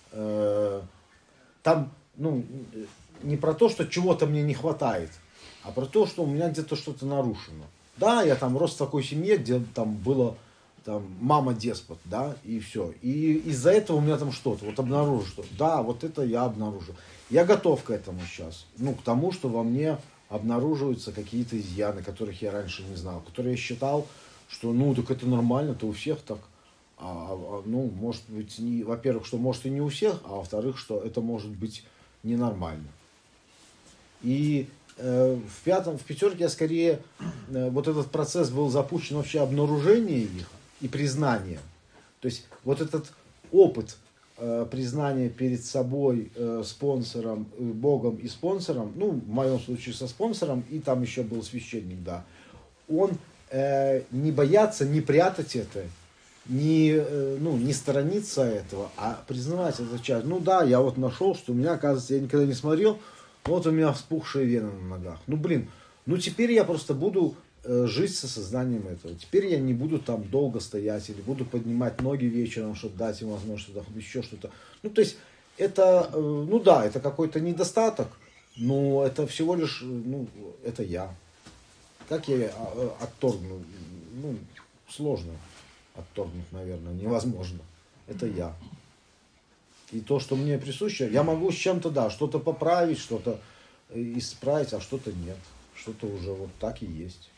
Там, ну, не про то, что чего-то мне не хватает, а про то, что у меня где-то что-то нарушено. Да, я там рос в такой семье, где там было там, мама-деспот, да, и все. И из-за этого у меня там что-то, вот обнаружил, что да, вот это я обнаружил. Я готов к этому сейчас, ну, к тому, что во мне обнаруживаются какие-то изъяны, которых я раньше не знал, которые я считал, что, ну, так это нормально, то у всех так. А, а, ну, может быть, не, во-первых, что может и не у всех, а во-вторых, что это может быть ненормально. И э, в пятом, в пятерке я скорее, э, вот этот процесс был запущен вообще обнаружение их и признание. То есть вот этот опыт э, признания перед собой, э, спонсором, э, Богом и спонсором, ну, в моем случае со спонсором, и там еще был священник, да, он э, не бояться, не прятать это, не, э, ну, не сторониться этого, а признавать эту часть. Ну да, я вот нашел, что у меня, оказывается, я никогда не смотрел, вот у меня вспухшие вены на ногах. Ну блин, ну теперь я просто буду э, жить с осознанием этого. Теперь я не буду там долго стоять или буду поднимать ноги вечером, чтобы дать им возможность что-то, еще что-то. Ну то есть это, э, ну да, это какой-то недостаток, но это всего лишь, ну, это я. Как я отторгну? Ну, сложно отторгнуть, наверное, невозможно. Это я. И то, что мне присуще, я могу с чем-то, да, что-то поправить, что-то исправить, а что-то нет. Что-то уже вот так и есть.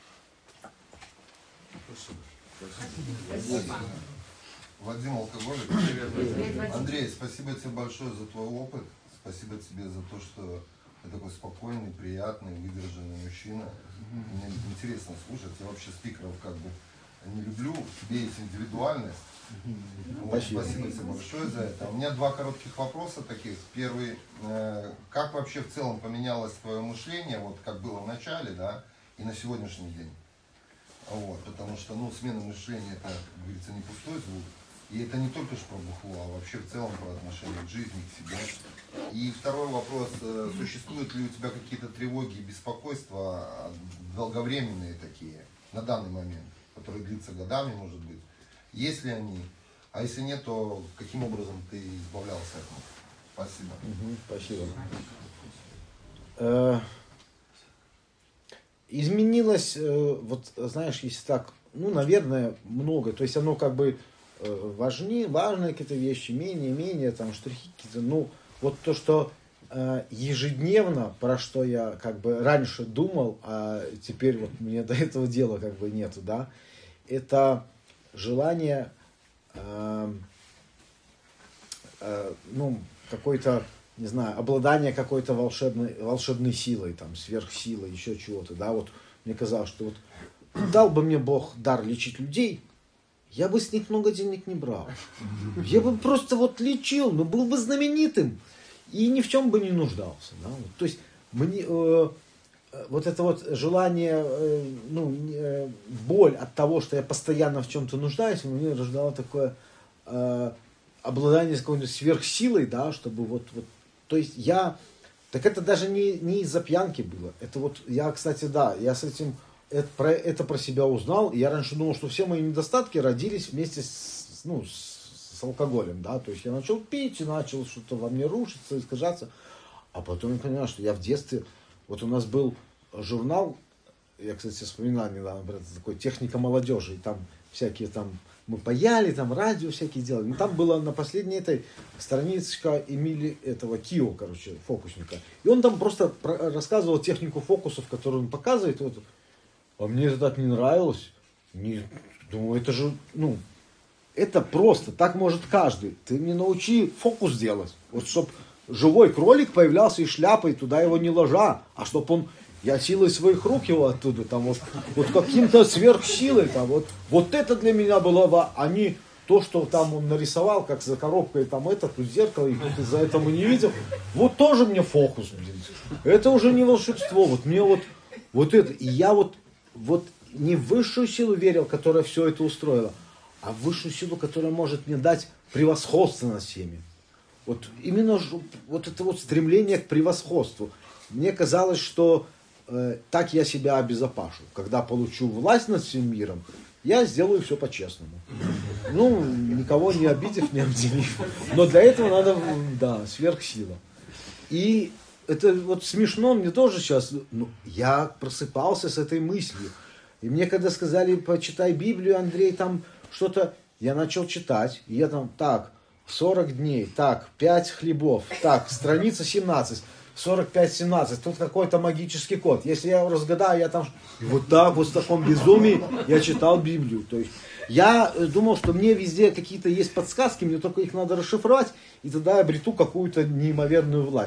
Спасибо. Вадим Алкоголик. Привет. Андрей, спасибо тебе большое за твой опыт. Спасибо тебе за то, что ты такой спокойный, приятный, выдержанный мужчина. Мне интересно слушать. Я вообще спикеров как бы не люблю. В тебе есть индивидуальность. Спасибо. Спасибо тебе большое за это. У меня два коротких вопроса таких. Первый, э, как вообще в целом поменялось твое мышление, вот как было в начале, да, и на сегодняшний день? Вот, потому что, ну, смена мышления, это, как говорится, не пустой звук. И это не только ж про бухло, а вообще в целом про отношение к жизни, к себе. И второй вопрос, э, существуют ли у тебя какие-то тревоги и беспокойства, долговременные такие, на данный момент, которые длятся годами, может быть? Есть ли они? А если нет, то каким образом ты избавлялся от них? Спасибо. Угу, спасибо. Э, изменилось, э, вот знаешь, если так, ну, наверное, много. То есть оно как бы э, важнее, важные какие-то вещи, менее, менее, там, штрихи какие-то. Ну, вот то, что э, ежедневно, про что я как бы раньше думал, а теперь вот мне до этого дела как бы нету, да, это желание, э, э, ну, какой-то, не знаю, обладание какой-то волшебной, волшебной силой, там, сверхсилой, еще чего-то, да, вот мне казалось, что вот дал бы мне Бог дар лечить людей, я бы с них много денег не брал. Я бы просто вот лечил, но был бы знаменитым и ни в чем бы не нуждался, да, вот, то есть мне... Э, вот это вот желание, ну, боль от того, что я постоянно в чем-то нуждаюсь, у меня рождало такое э, обладание какой-то сверхсилой, да, чтобы вот, вот, то есть я, так это даже не, не из-за пьянки было, это вот, я, кстати, да, я с этим, это про, это про себя узнал, и я раньше думал, что все мои недостатки родились вместе с, ну, с, с алкоголем, да, то есть я начал пить, и начал что-то во мне рушиться, искажаться, а потом я понял, что я в детстве. Вот у нас был журнал, я, кстати, вспоминал недавно, это такой «Техника молодежи», и там всякие там, мы паяли, там радио всякие делали. И там было на последней этой страничка Эмили, этого Кио, короче, фокусника. И он там просто про- рассказывал технику фокусов, которую он показывает. Вот. А мне это так не нравилось. Не, думаю, это же, ну, это просто, так может каждый. Ты мне научи фокус делать. Вот чтоб живой кролик появлялся из шляпы, и туда его не ложа, а чтоб он, я силой своих рук его оттуда, там вот, вот каким-то сверхсилой, там вот, вот это для меня было, а не то, что там он нарисовал, как за коробкой там это, тут зеркало, и вот из-за этого не видел, вот тоже мне фокус, это уже не волшебство, вот мне вот, вот это, и я вот, вот не в высшую силу верил, которая все это устроила, а в высшую силу, которая может мне дать превосходство над всеми. Вот именно вот это вот стремление к превосходству. Мне казалось, что э, так я себя обезопашу. Когда получу власть над всем миром, я сделаю все по-честному. Ну, никого не обидев, не обделив. Но для этого надо, да, сверхсила. И это вот смешно, мне тоже сейчас, ну, я просыпался с этой мыслью. И мне когда сказали, почитай Библию, Андрей, там что-то, я начал читать, и я там, так, сорок дней, так, пять хлебов, так, страница семнадцать, сорок пять семнадцать, тут какой-то магический код. Если я его разгадаю, я там... И вот так, вот в таком безумии я читал Библию. То есть я думал, что мне везде какие-то есть подсказки, мне только их надо расшифровать, и тогда я обрету какую-то неимоверную власть.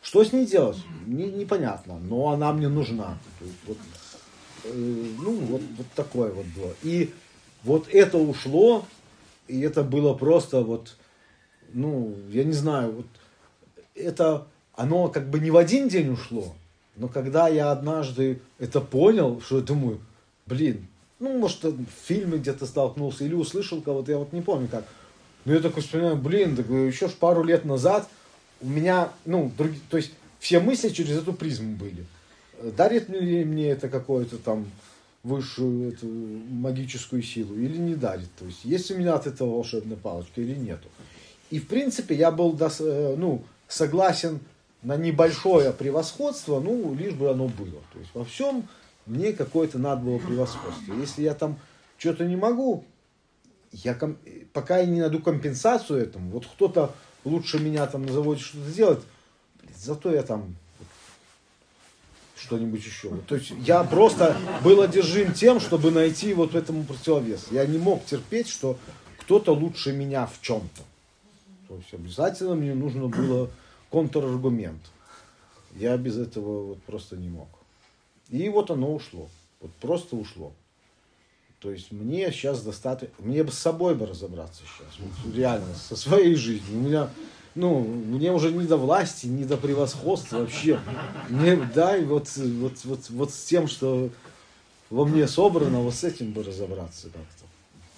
Что с ней делать? Не, непонятно, но она мне нужна. То есть, вот, э, ну, вот, вот такое вот было. И вот это ушло, и это было просто вот, ну, я не знаю, вот это, оно как бы не в один день ушло, но когда я однажды это понял, что я думаю, блин, ну, может, в фильме где-то столкнулся или услышал кого-то, я вот не помню как. Но я такой вспоминаю, блин, так еще ж пару лет назад у меня, ну, други, то есть все мысли через эту призму были. Дарит ли мне это какую-то там высшую эту магическую силу или не дарит? То есть есть у меня от этого волшебная палочка или нету? И в принципе я был дос, ну, согласен на небольшое превосходство, ну, лишь бы оно было. То есть во всем мне какое-то надо было превосходство. Если я там что-то не могу, я ком... пока я не найду компенсацию этому, вот кто-то лучше меня там на заводе что-то делает, зато я там что-нибудь еще. То есть я просто был одержим тем, чтобы найти вот этому противовес. Я не мог терпеть, что кто-то лучше меня в чем-то. То есть обязательно мне нужно было контраргумент. Я без этого вот просто не мог. И вот оно ушло. Вот просто ушло. То есть мне сейчас достаточно... Мне бы с собой бы разобраться сейчас. Вот реально, со своей жизнью. У меня, ну, мне уже не до власти, не до превосходства вообще. Мне, дай вот, вот, вот, вот с тем, что во мне собрано, вот с этим бы разобраться как-то.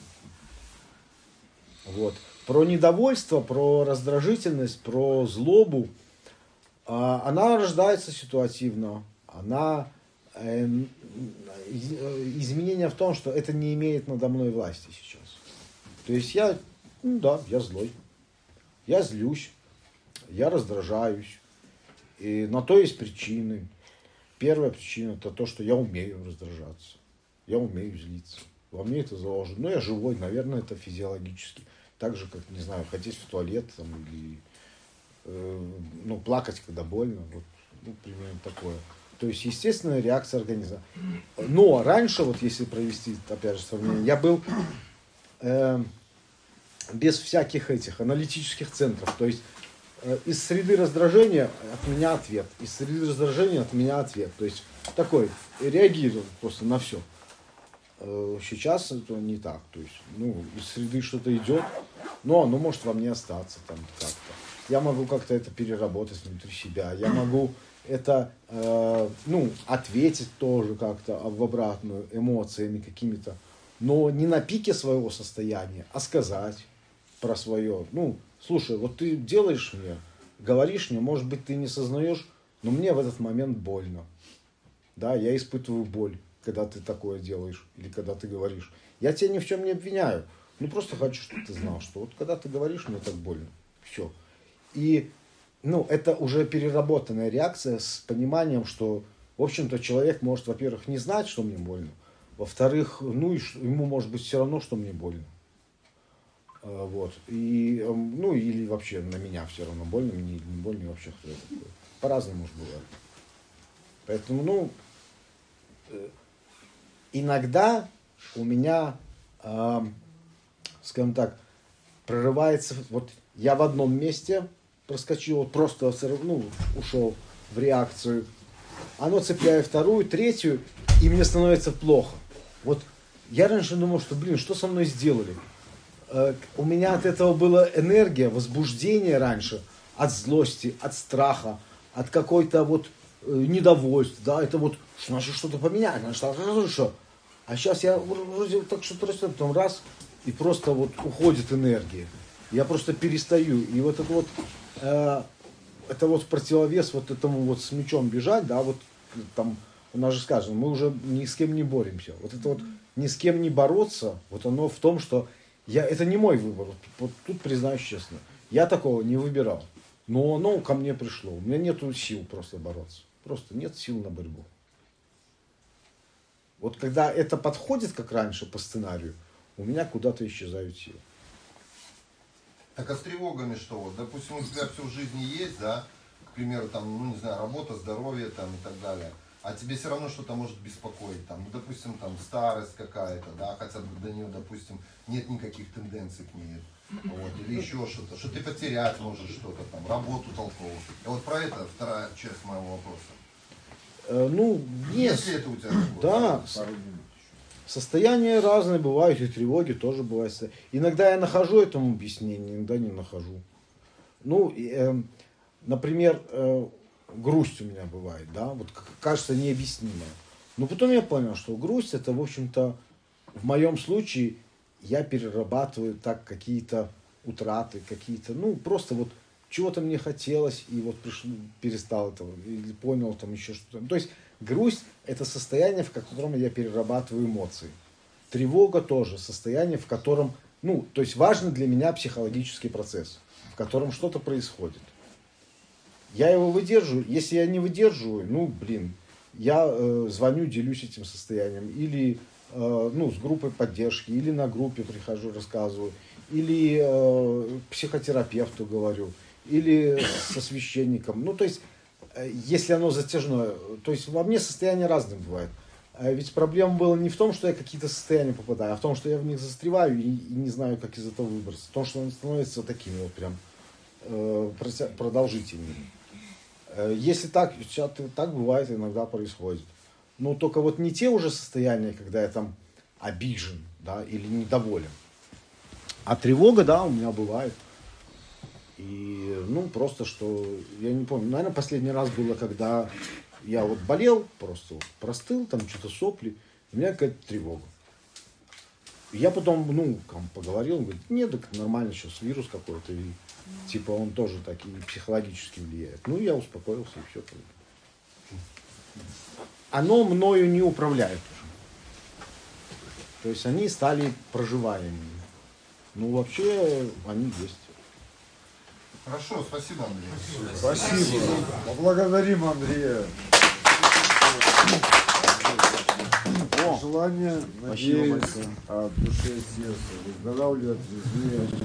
Вот. Про недовольство, про раздражительность, про злобу. Она рождается ситуативно. Она... Изменение в том, что это не имеет надо мной власти сейчас. То есть я, ну да, я злой. Я злюсь. Я раздражаюсь. И на то есть причины. Первая причина это то, что я умею раздражаться. Я умею злиться. Во мне это заложено. Но я живой, наверное, это физиологически. Так же, как, не знаю, ходить в туалет там, или э, ну, плакать, когда больно. Вот, ну, примерно такое. То есть, естественная реакция организма. Но раньше, вот если провести, опять же, сравнение, я был э, без всяких этих аналитических центров. То есть, э, из среды раздражения от меня ответ. Из среды раздражения от меня ответ. То есть, такой, реагировал просто на все. Э, сейчас это не так. То есть, ну, из среды что-то идет, но оно может во мне остаться там как-то. Я могу как-то это переработать внутри себя. Я могу... это, э, ну, ответить тоже как-то в обратную, эмоциями какими-то, но не на пике своего состояния, а сказать про свое. Ну, слушай, вот ты делаешь мне, говоришь мне, может быть, ты не сознаешь, но мне в этот момент больно. Да, я испытываю боль, когда ты такое делаешь или когда ты говоришь. Я тебя ни в чем не обвиняю, ну, просто хочу, чтобы ты знал, что вот когда ты говоришь, мне так больно. Все. И ну, это уже переработанная реакция с пониманием, что, в общем-то, человек может, во-первых, не знать, что мне больно, во-вторых, ну, и ему может быть все равно, что мне больно. Вот. И, ну, или вообще на меня все равно больно, мне или не больно, вообще кто это такой. По-разному может бывать. Поэтому, ну, иногда у меня, э, скажем так, прорывается, вот я в одном месте проскочил, вот просто, ну, ушел в реакцию, оно цепляет вторую, третью, и мне становится плохо. Вот я раньше думал, что, блин, что со мной сделали? Э, у меня от этого была энергия, возбуждение раньше, от злости, от страха, от какой-то вот э, недовольства, да, это вот, значит, что-то поменять, значит, что. А сейчас я вроде так что-то растет, потом раз, и просто вот уходит энергия. Я просто перестаю. И вот это вот, э, это вот противовес вот этому вот с мечом бежать, да, вот там, у нас же сказано, мы уже ни с кем не боремся. Вот это вот ни с кем не бороться, вот оно в том, что я, это не мой выбор. Вот, вот тут признаюсь честно, я такого не выбирал. Но оно ко мне пришло. У меня нету сил просто бороться. Просто нет сил на борьбу. Вот когда это подходит, как раньше, по сценарию, у меня куда-то исчезают силы. Так а с тревогами что? Вот, допустим, у тебя все в жизни есть, да? К примеру, там, ну не знаю, работа, здоровье там и так далее. А тебе все равно что-то может беспокоить. Там, ну, допустим, там старость какая-то, да, хотя до нее, допустим, нет никаких тенденций к ней. вот, или еще что-то, что ты потерять можешь что-то там, работу толковую. И вот про это вторая часть моего вопроса. Э, ну, есть. Если это у тебя такое, Да, состояния разные бывают, и тревоги тоже бывают. Иногда я нахожу этому объяснение, иногда не нахожу. Ну, э, например, э, грусть у меня бывает, да, вот кажется необъяснимая. Но потом я понял, что грусть это, в общем-то, в моем случае я перерабатываю так какие-то утраты, какие-то, ну, просто вот чего-то мне хотелось, и вот пришел, перестал этого, или понял там еще что-то. То есть грусть это состояние, в котором я перерабатываю эмоции. Тревога тоже состояние, в котором, ну, то есть важный для меня психологический процесс, в котором что-то происходит. Я его выдерживаю, если я не выдерживаю, ну, блин, я э, звоню, делюсь этим состоянием, или э, ну, с группой поддержки, или на группе прихожу, рассказываю, или э, психотерапевту говорю, или со священником. Ну, то есть, э, если оно затяжное, то есть во мне состояния разные бывают. А ведь проблема была не в том, что я какие-то состояния попадаю, а в том, что я в них застреваю и, и не знаю, как из этого выбраться. В том, что они становятся такими вот прям э, продолжительными. Если так, так бывает, иногда происходит. Но только вот не те уже состояния, когда я там обижен, да, или недоволен. А тревога, да, у меня бывает. И, ну, просто что, я не помню, наверное, последний раз было, когда я вот болел, просто вот простыл, там что-то сопли, у меня какая-то тревога. И я потом, ну, там, поговорил, он говорит, нет, так нормально, сейчас вирус какой-то, и типа он тоже так и психологически влияет. Ну, я успокоился, и все. Оно мною не управляет уже. То есть они стали проживаемыми. Ну, вообще, они есть. Хорошо, спасибо, Андрей. Спасибо. Поблагодарим Андрея. Желание, надеюсь, от души и сердца выздоравливать везде.